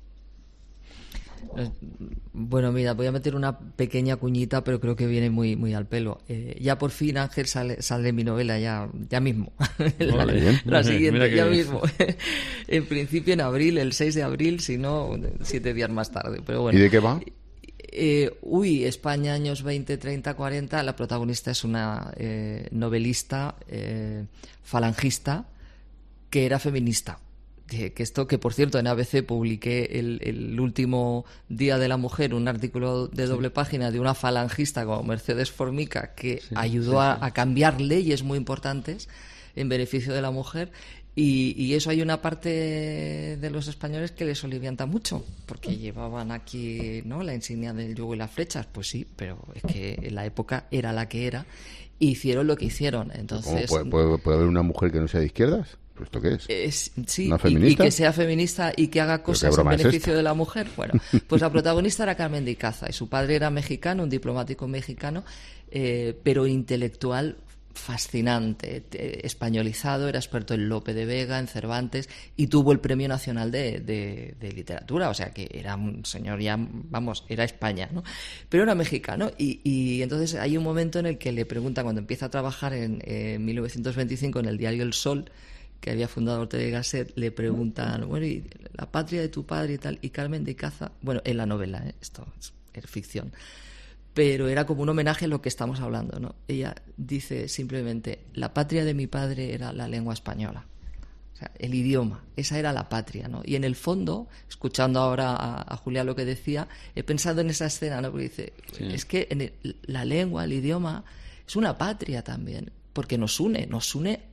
Bueno, mira, voy a meter una pequeña cuñita, pero creo que viene muy muy al pelo. Eh, ya por fin, Ángel, sale, sale mi novela ya ya mismo. la, bien. la siguiente, que... ya mismo. En principio en abril, el seis de abril, si no, siete días más tarde. Pero bueno. ¿Y de qué va? Eh, uy, España, años veinte, treinta, cuarenta. La protagonista es una eh, novelista eh, falangista que era feminista. Que, que esto, que por cierto en A B C publiqué el, el último Día de la Mujer un artículo de doble sí. página de una falangista como Mercedes Formica que sí, ayudó sí, sí. A, a cambiar leyes muy importantes en beneficio de la mujer, y, y eso hay una parte de los españoles que les olivianta mucho porque llevaban aquí, ¿no?, la insignia del yugo y las flechas. Pues sí, pero es que la época era la que era, hicieron lo que hicieron. Entonces, ¿Puede, puede, ¿Puede haber una mujer que no sea de izquierdas? ¿Esto qué es? es sí, ¿Una feminista? Y, y que sea feminista y que haga cosas en beneficio es de la mujer. Bueno, pues la protagonista era Carmen de Icaza, y su padre era mexicano, un diplomático mexicano, eh, pero intelectual fascinante, eh, españolizado, era experto en Lope de Vega, en Cervantes, y tuvo el Premio Nacional de, de, de Literatura, o sea que era un señor ya, vamos, era España, ¿no? Pero era mexicano, y, y entonces hay un momento en el que le pregunta, cuando empieza a trabajar en eh, mil novecientos veinticinco en el diario El Sol, que había fundado Ortega y Gasset, le preguntan, bueno, ¿y la patria de tu padre y tal? Y Carmen de Icaza, bueno, en la novela, ¿eh? Esto es, es ficción, pero era como un homenaje a lo que estamos hablando, ¿no? Ella dice simplemente, la patria de mi padre era la lengua española, o sea, el idioma, esa era la patria, ¿no? Y en el fondo, escuchando ahora a, a Julia lo que decía, he pensado en esa escena, ¿no? Porque dice, sí. es que en el, la lengua, el idioma, es una patria también, porque nos une, nos une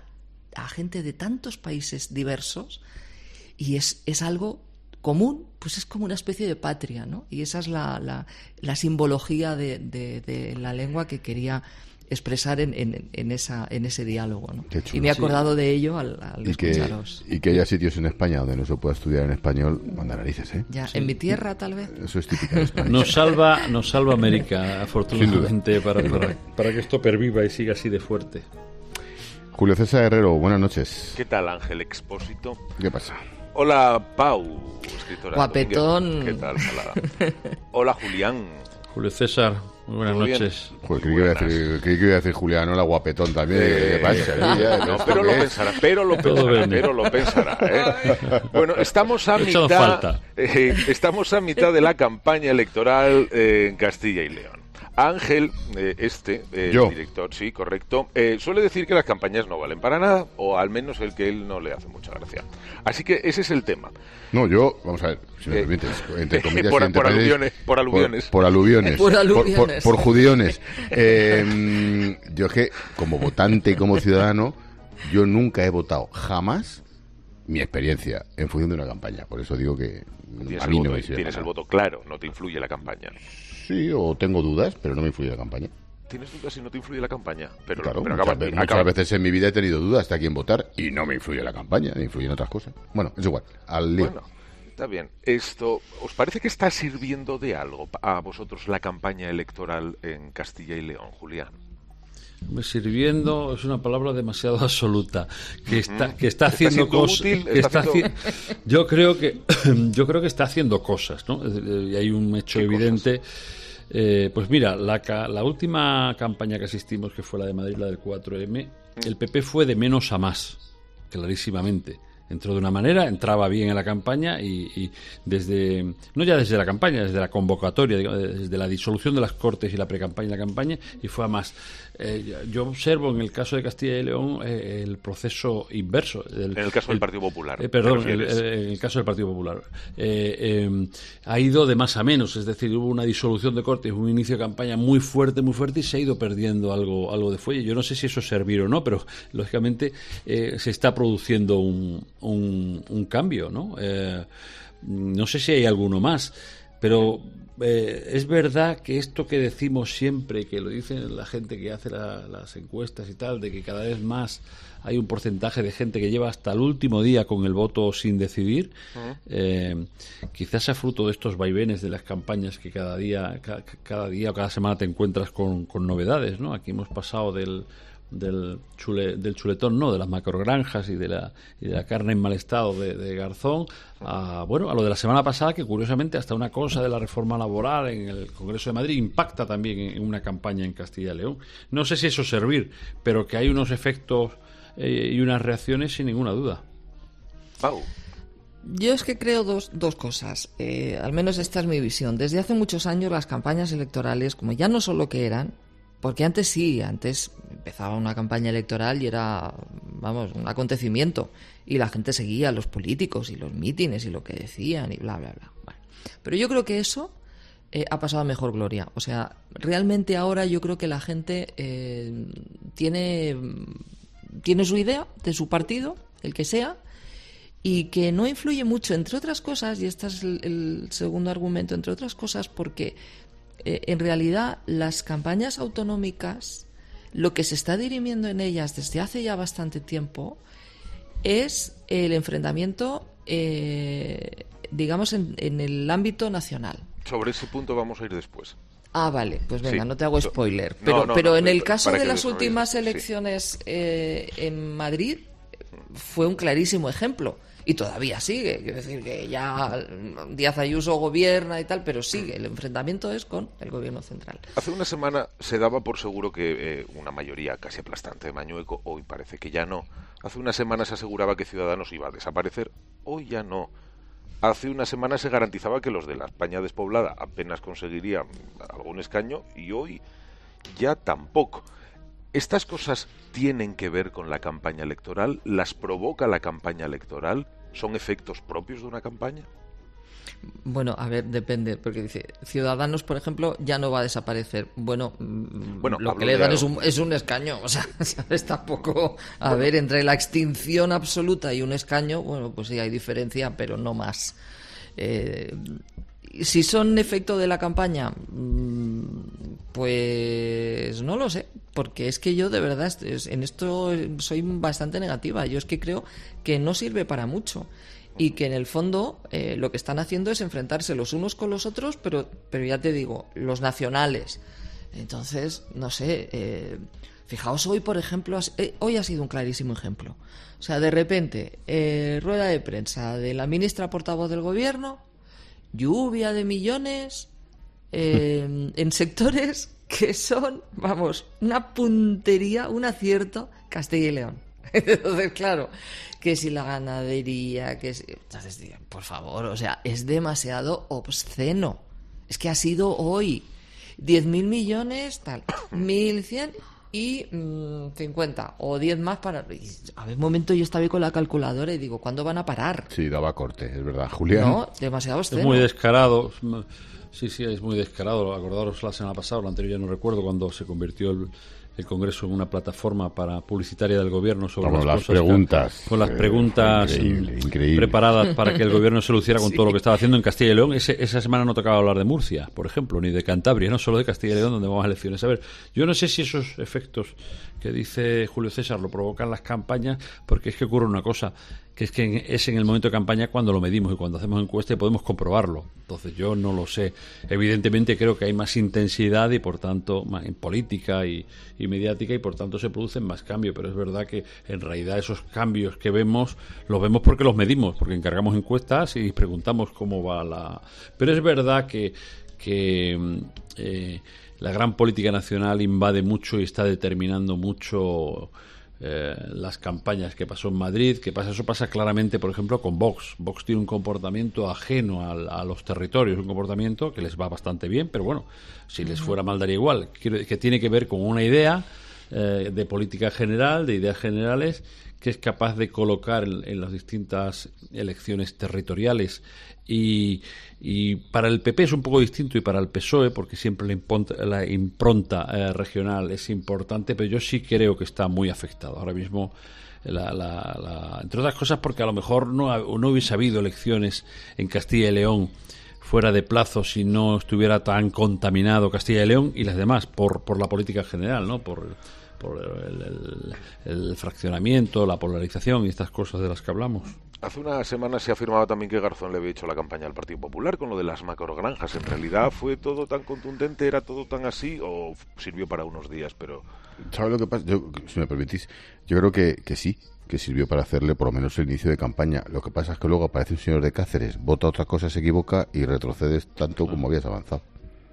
a gente de tantos países diversos, y es, es algo común, pues es como una especie de patria, ¿no? Y esa es la, la, la simbología de, de, de la lengua que quería expresar en, en, en, esa, en ese diálogo, ¿no? Chulo, y me he acordado sí. de ello al, al y escucharos. Que, y que haya sitios en España donde no se pueda estudiar en español, manda narices, ¿eh? Ya, sí. En mi tierra, tal vez. Eso es típico de España. Nos salva, nos salva América, afortunadamente, para, para, para que esto perviva y siga así de fuerte. Julio César Herrero, buenas noches. ¿Qué tal, Ángel Expósito? ¿Qué pasa? Hola, Pau, escritora. Guapetón. ¿Qué tal, Salada? Hola, Julián. Julio César, muy buenas Muy noches. Joder, creí, que iba a decir, creí que iba a decir Julián, hola, guapetón también. Eh, ¿Qué pasa? Ya, no, pero lo pensará, pero lo pensará, pero lo pensará. ¿eh? Bueno, estamos a mitad, eh, estamos a mitad de la campaña electoral eh, en Castilla y León. Ángel, eh, este, eh, el director, sí, correcto, eh, suele decir que las campañas no valen para nada, o al menos el que él no le hace mucha gracia. Así que ese es el tema. No, yo, vamos a ver, si me eh, permites, entre comillas... por, entre por, aluviones, por aluviones. Por, por aluviones. Por aluviones. Por, por, por judiones. Eh, yo es que, como votante y como ciudadano, yo nunca he votado jamás mi experiencia en función de una campaña. Por eso digo que tienes a mí el no voto, me sirve. Tienes el voto claro, no te influye la campaña. Sí, o tengo dudas, pero no me influye la campaña. ¿Tienes dudas y no te influye la campaña? Pero, claro, pero muchas, acaba, veces, acaba... muchas veces en mi vida he tenido dudas hasta quién votar y no me influye la campaña, me influyen otras cosas. Bueno, es igual, al lío. Bueno, está bien. Esto, ¿os parece que está sirviendo de algo a vosotros la campaña electoral en Castilla y León, Julián? Sirviendo es una palabra demasiado absoluta, que está que está haciendo cosas. Está haciendo... haci... Yo creo que yo creo que está haciendo cosas, ¿no? Y hay un hecho evidente. Eh, pues mira, la, la última campaña que asistimos, que fue la de Madrid, la del cuatro eme, el P P fue de menos a más, clarísimamente. Entró de una manera, entraba bien en la campaña y, y desde, no ya desde la campaña, desde la convocatoria, desde la disolución de las Cortes y la precampaña y la campaña, y fue a más. Eh, yo observo en el caso de Castilla y León eh, el proceso inverso. Del, en el caso del el, Partido Popular. Eh, perdón, el, el, en el caso del Partido Popular. Eh, eh, ha ido de más a menos, es decir, hubo una disolución de Cortes, un inicio de campaña muy fuerte, muy fuerte, y se ha ido perdiendo algo, algo de fuelle. Yo no sé si eso es servir o no, pero lógicamente eh, se está produciendo un Un, un cambio, ¿no? Eh, no sé si hay alguno más, pero eh, es verdad que esto que decimos siempre, que lo dicen la gente que hace la, las encuestas y tal, de que cada vez más hay un porcentaje de gente que lleva hasta el último día con el voto sin decidir, eh, quizás sea fruto de estos vaivenes de las campañas que cada día, ca, cada día o cada semana te encuentras con, con novedades, ¿no? Aquí hemos pasado del del chule, del chuletón, no, de las macrogranjas y de la, y de la carne en mal estado de, de Garzón, a, bueno, a lo de la semana pasada, que curiosamente hasta una cosa de la reforma laboral en el Congreso de Madrid impacta también en, en una campaña en Castilla y León. No sé si eso servir, pero que hay unos efectos eh, y unas reacciones sin ninguna duda. Pau. Yo es que creo dos, dos cosas, eh, al menos esta es mi visión. Desde hace muchos años las campañas electorales, como ya no solo que eran, porque antes sí, antes empezaba una campaña electoral y era, vamos, un acontecimiento. Y la gente seguía a los políticos y los mítines y lo que decían y bla, bla, bla. Bueno, pero yo creo que eso eh, ha pasado a mejor gloria. O sea, realmente ahora yo creo que la gente eh, tiene, tiene su idea de su partido, el que sea, y que no influye mucho, entre otras cosas, y este es el, el segundo argumento, entre otras cosas, porque... Eh, en realidad las campañas autonómicas, lo que se está dirimiendo en ellas desde hace ya bastante tiempo es el enfrentamiento, eh, digamos, en, en el ámbito nacional. Sobre ese punto vamos a ir después. Ah, vale, pues venga, sí. No te hago spoiler. Pero, no, no, pero no, en el caso de las últimas sí. elecciones eh, en Madrid fue un clarísimo ejemplo. Y todavía sigue, quiero decir que ya Díaz Ayuso gobierna y tal, pero sigue, el enfrentamiento es con el gobierno central. Hace una semana se daba por seguro que eh, una mayoría casi aplastante de Mañueco, hoy parece que ya no. Hace una semana se aseguraba que Ciudadanos iba a desaparecer, hoy ya no. Hace una semana se garantizaba que los de la España despoblada apenas conseguirían algún escaño y hoy ya tampoco. ¿Estas cosas tienen que ver con la campaña electoral? ¿Las provoca la campaña electoral? ¿Son efectos propios de una campaña? Bueno, a ver, depende, porque dice, Ciudadanos, por ejemplo, ya no va a desaparecer. Bueno, bueno lo que le dan es un, es un escaño, o sea, ¿sabes? Tampoco, a bueno. ver, entre la extinción absoluta y un escaño, bueno, pues sí hay diferencia, pero no más. Eh... Si son efecto de la campaña, pues no lo sé, porque es que yo de verdad en esto soy bastante negativa. Yo es que creo que no sirve para mucho y que en el fondo eh, lo que están haciendo es enfrentarse los unos con los otros, pero, pero ya te digo, los nacionales. Entonces, no sé, eh, Fijaos, hoy, por ejemplo, eh, hoy ha sido un clarísimo ejemplo. O sea, de repente, eh, rueda de prensa de la ministra portavoz del Gobierno, lluvia de millones eh, en sectores que son, vamos, una puntería, un acierto, Castilla y León. Entonces, claro, que si la ganadería, que si... Entonces, por favor, o sea, es demasiado obsceno. Es que ha sido hoy diez mil millones, tal, mil cien y mmm, cincuenta o diez más para... A ver, un momento yo estaba ahí con la calculadora y digo, ¿cuándo van a parar? Sí, daba corte, es verdad, Julián. No, demasiado obsceno. Es muy descarado. Sí, sí, es muy descarado. Acordaros la semana pasada, la anterior ya no recuerdo, cuando se convirtió el, el Congreso en una plataforma para publicitaria del Gobierno sobre Como las, las cosas preguntas. Que, con las preguntas increíble, increíble. preparadas para que el Gobierno se luciera con Sí. todo lo que estaba haciendo en Castilla y León. Ese, esa semana no tocaba hablar de Murcia, por ejemplo, ni de Cantabria, no solo de Castilla y León, donde vamos a elecciones. A ver, yo no sé si esos efectos que dice Julio César lo provocan las campañas, porque es que ocurre una cosa, que es que en, es en el momento de campaña cuando lo medimos y cuando hacemos encuesta y podemos comprobarlo. Entonces yo no lo sé. Evidentemente creo que hay más intensidad y por tanto más en política y, y mediática y por tanto se producen más cambios, pero es verdad que en realidad esos cambios que vemos los vemos porque los medimos, porque encargamos encuestas y preguntamos cómo va la... Pero es verdad que, que eh, la gran política nacional invade mucho y está determinando mucho eh, las campañas. Que pasó en Madrid, que pasa, eso pasa claramente, por ejemplo, con Vox. Vox tiene un comportamiento ajeno a, a los territorios, un comportamiento que les va bastante bien, pero bueno, si les fuera mal daría igual. Quiero, que tiene que ver con una idea eh, de política general, de ideas generales, que es capaz de colocar en, en las distintas elecciones territoriales. Y, y para el P P es un poco distinto y para el P S O E, porque siempre la impronta, la impronta eh, regional es importante, pero yo sí creo que está muy afectado. Ahora mismo, la, la, la, entre otras cosas porque a lo mejor no, no hubiese habido elecciones en Castilla y León fuera de plazo si no estuviera tan contaminado Castilla y León y las demás, por, por la política general, ¿no? Por, por el, el, el fraccionamiento, la polarización y estas cosas de las que hablamos. Hace una semana se afirmaba también que Garzón le había hecho la campaña al Partido Popular con lo de las macrogranjas. ¿En realidad fue todo tan contundente, era todo tan así o sirvió para unos días? Pero ¿sabes lo que pasa? Yo, si me permitís, yo creo que, que sí, que sirvió para hacerle por lo menos el inicio de campaña. Lo que pasa es que luego aparece un señor de Cáceres, vota otra cosa, se equivoca y retrocedes tanto como habías avanzado.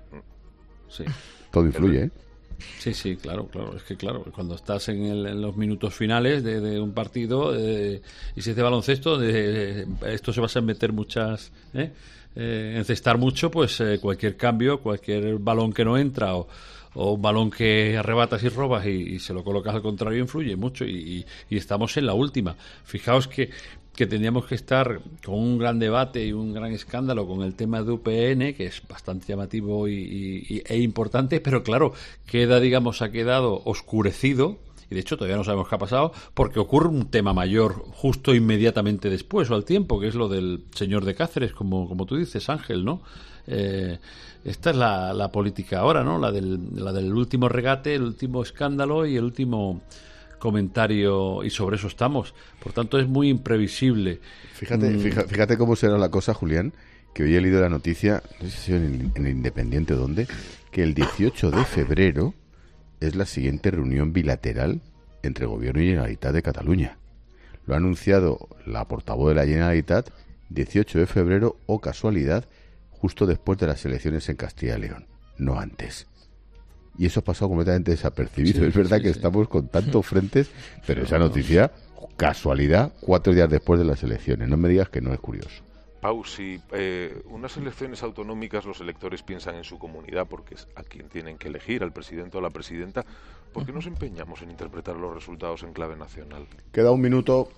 Sí. Todo influye, ¿eh? Sí, sí, claro, claro. Es que, claro, cuando estás en, el, en los minutos finales de, de un partido eh, y se hace baloncesto, de, de, esto se va a meter muchas... ¿eh? Eh, encestar mucho, pues eh, cualquier cambio, cualquier balón que no entra o, o un balón que arrebatas y robas y, y se lo colocas al contrario influye mucho y, y, y estamos en la última. Fijaos que que tendríamos que estar con un gran debate y un gran escándalo con el tema de U P N, que es bastante llamativo y, y, e importante, pero claro, queda, digamos, ha quedado oscurecido, y de hecho todavía no sabemos qué ha pasado, porque ocurre un tema mayor justo inmediatamente después o al tiempo, que es lo del señor de Cáceres, como, como tú dices, Ángel, ¿no? Eh, esta es la, la política ahora, ¿no? La del, la del último regate, el último escándalo y el último comentario, y sobre eso estamos. Por tanto, es muy imprevisible. Fíjate, mm. fíjate, fíjate cómo será la cosa, Julián, que hoy he leído la noticia, no sé si en, en el Independiente o dónde, que el dieciocho de febrero es la siguiente reunión bilateral entre Gobierno y Generalitat de Cataluña. Lo ha anunciado la portavoz de la Generalitat, dieciocho de febrero, o casualidad, justo después de las elecciones en Castilla y León, no antes. Y eso ha pasado completamente desapercibido. Sí, es verdad sí, que sí. estamos con tantos frentes, pero Sí, esa no. noticia, casualidad, cuatro días después de las elecciones. No me digas que no es curioso. Pau, si eh, unas elecciones autonómicas los electores piensan en su comunidad porque es a quien tienen que elegir, al presidente o a la presidenta, ¿por qué nos empeñamos en interpretar los resultados en clave nacional? Queda un minuto.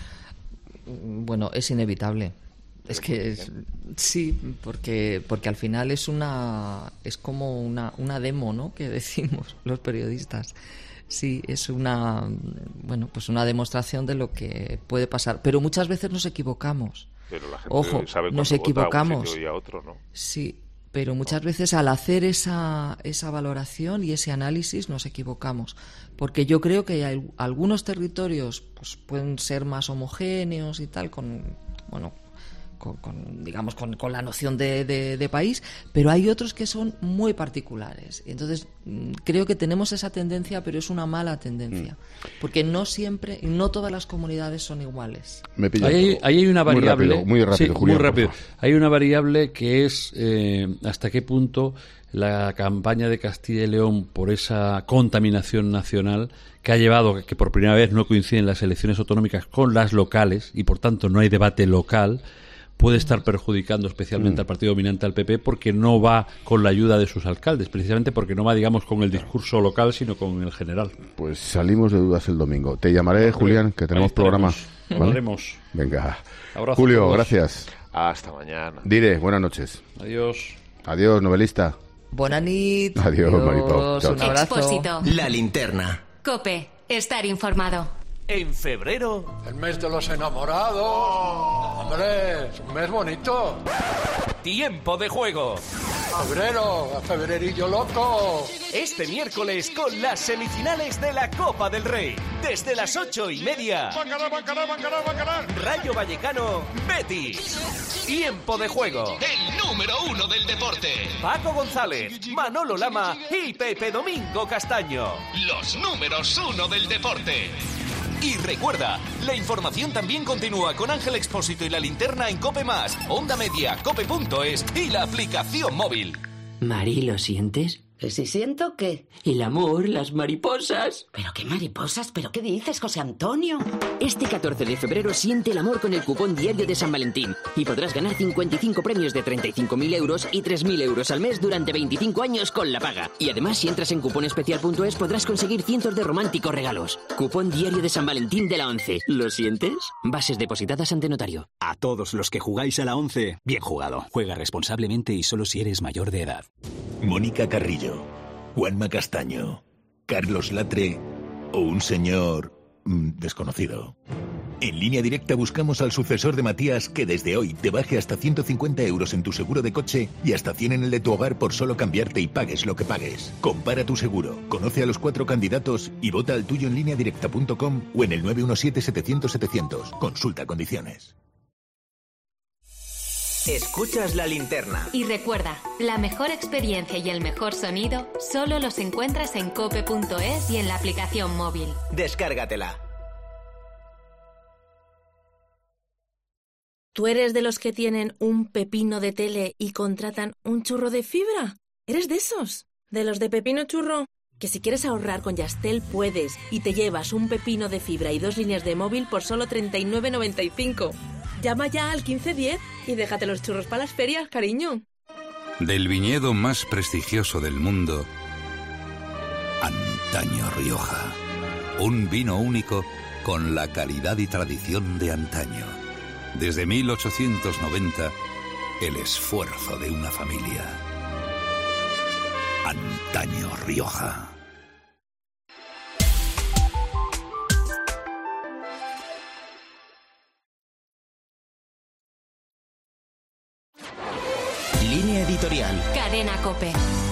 Bueno, es inevitable. Es que es, sí, porque porque al final es una es como una una demo, ¿no? Que decimos los periodistas. Sí, es una bueno, pues una demostración de lo que puede pasar, pero muchas veces nos equivocamos. Pero la gente Ojo, sabe nos cuándo equivocamos. vota a un sitio y a otro, ¿no? Sí, pero muchas veces al hacer esa esa valoración y ese análisis nos equivocamos, porque yo creo que hay algunos territorios pues pueden ser más homogéneos y tal, con bueno con, con digamos, con, con la noción de, de, de país, pero hay otros que son muy particulares. Y entonces creo que tenemos esa tendencia, pero es una mala tendencia, mm. porque no siempre, no todas las comunidades son iguales. Me ahí, hay, ahí hay una variable, muy rápido, muy rápido, sí, Julián, muy rápido. Hay una variable que es eh, hasta qué punto la campaña de Castilla y León por esa contaminación nacional que ha llevado que por primera vez no coinciden las elecciones autonómicas con las locales y por tanto no hay debate local, puede estar perjudicando especialmente mm. al partido dominante, al P P, porque no va con la ayuda de sus alcaldes, precisamente porque no va, digamos, con el discurso local, sino con el general. Pues salimos de dudas el domingo. Te llamaré, Julián, que tenemos programa. ¿Vale? Venga. Abrazo Julio, gracias. Hasta mañana. Dire, buenas noches. Adiós. Adiós, novelista. Buena nit. Adiós, Adiós. Maripau. Chao, un abrazo. Expósito. La linterna. COPE. Estar informado. En febrero... El mes de los enamorados. Hombre, es un mes bonito. Tiempo de juego. Febrero, a febrerillo loco. Este miércoles con las semifinales de la Copa del Rey. Desde las ocho y media. Va a ganar, va a ganar, va a ganar, va a ganar. Rayo Vallecano, Betis. Tiempo de juego. El número uno del deporte. Paco González, Manolo Lama y Pepe Domingo Castaño. Los números uno del deporte. Y recuerda, la información también continúa con Ángel Expósito y la linterna en COPE más, Onda Media, cope punto es y la aplicación móvil. Mari, ¿lo sientes? ¿Que si siento qué? El amor, las mariposas. ¿Pero qué mariposas? ¿Pero qué dices, José Antonio? Este catorce de febrero siente el amor con el cupón diario de San Valentín y podrás ganar cincuenta y cinco premios de treinta y cinco mil euros y tres mil euros al mes durante veinticinco años con la paga. Y además, si entras en cupón especial punto es podrás conseguir cientos de románticos regalos. Cupón diario de San Valentín de la ONCE. ¿Lo sientes? Bases depositadas ante notario. A todos los que jugáis a la ONCE, bien jugado. Juega responsablemente y solo si eres mayor de edad. Mónica Carrillo, Juanma Castaño, Carlos Latre o un señor mmm, desconocido. En Línea Directa buscamos al sucesor de Matías que desde hoy te baje hasta ciento cincuenta euros en tu seguro de coche y hasta cien en el de tu hogar por solo cambiarte y pagues lo que pagues. Compara tu seguro, conoce a los cuatro candidatos y vota al tuyo en línea directa punto com o en el nueve uno siete, setecientos, setecientos. Consulta condiciones. Escuchas la linterna. Y recuerda, la mejor experiencia y el mejor sonido solo los encuentras en cope punto es y en la aplicación móvil. Descárgatela. ¿Tú eres de los que tienen un pepino de tele y contratan un churro de fibra? ¿Eres de esos? ¿De los de pepino churro? Que si quieres ahorrar con Yastel puedes y te llevas un pepino de fibra y dos líneas de móvil por solo treinta y nueve noventa y cinco. Llama ya al quince diez y déjate los churros para las ferias, cariño. Del viñedo más prestigioso del mundo, Antaño Rioja. Un vino único con la calidad y tradición de antaño. Desde mil ochocientos noventa, el esfuerzo de una familia. Antaño Rioja. Línea editorial. Cadena COPE.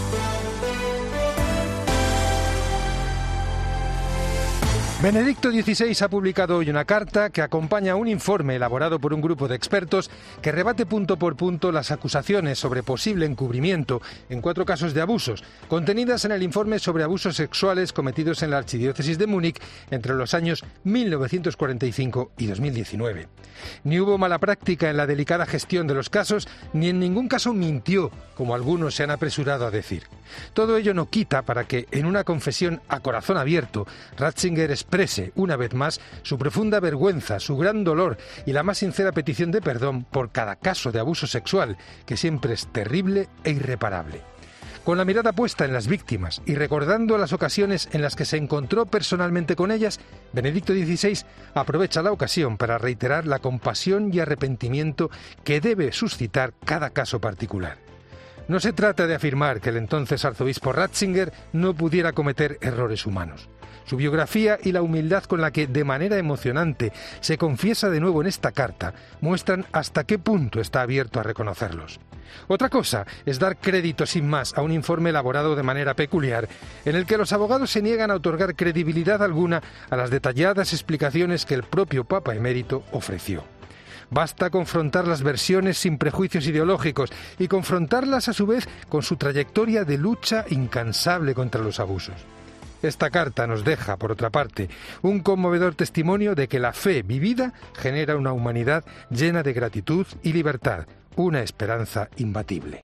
Benedicto dieciséis ha publicado hoy una carta que acompaña un informe elaborado por un grupo de expertos que rebate punto por punto las acusaciones sobre posible encubrimiento en cuatro casos de abusos, contenidas en el informe sobre abusos sexuales cometidos en la Archidiócesis de Múnich entre los años mil novecientos cuarenta y cinco y dos mil diecinueve. Ni hubo mala práctica en la delicada gestión de los casos, ni en ningún caso mintió, como algunos se han apresurado a decir. Todo ello no quita para que, en una confesión a corazón abierto, Ratzinger exprese, una vez más, su profunda vergüenza, su gran dolor y la más sincera petición de perdón por cada caso de abuso sexual, que siempre es terrible e irreparable. Con la mirada puesta en las víctimas y recordando las ocasiones en las que se encontró personalmente con ellas, Benedicto dieciséis aprovecha la ocasión para reiterar la compasión y arrepentimiento que debe suscitar cada caso particular. No se trata de afirmar que el entonces arzobispo Ratzinger no pudiera cometer errores humanos. Su biografía y la humildad con la que, de manera emocionante, se confiesa de nuevo en esta carta, muestran hasta qué punto está abierto a reconocerlos. Otra cosa es dar crédito sin más a un informe elaborado de manera peculiar, en el que los abogados se niegan a otorgar credibilidad alguna a las detalladas explicaciones que el propio Papa emérito ofreció. Basta confrontar las versiones sin prejuicios ideológicos y confrontarlas a su vez con su trayectoria de lucha incansable contra los abusos. Esta carta nos deja, por otra parte, un conmovedor testimonio de que la fe vivida genera una humanidad llena de gratitud y libertad, una esperanza imbatible.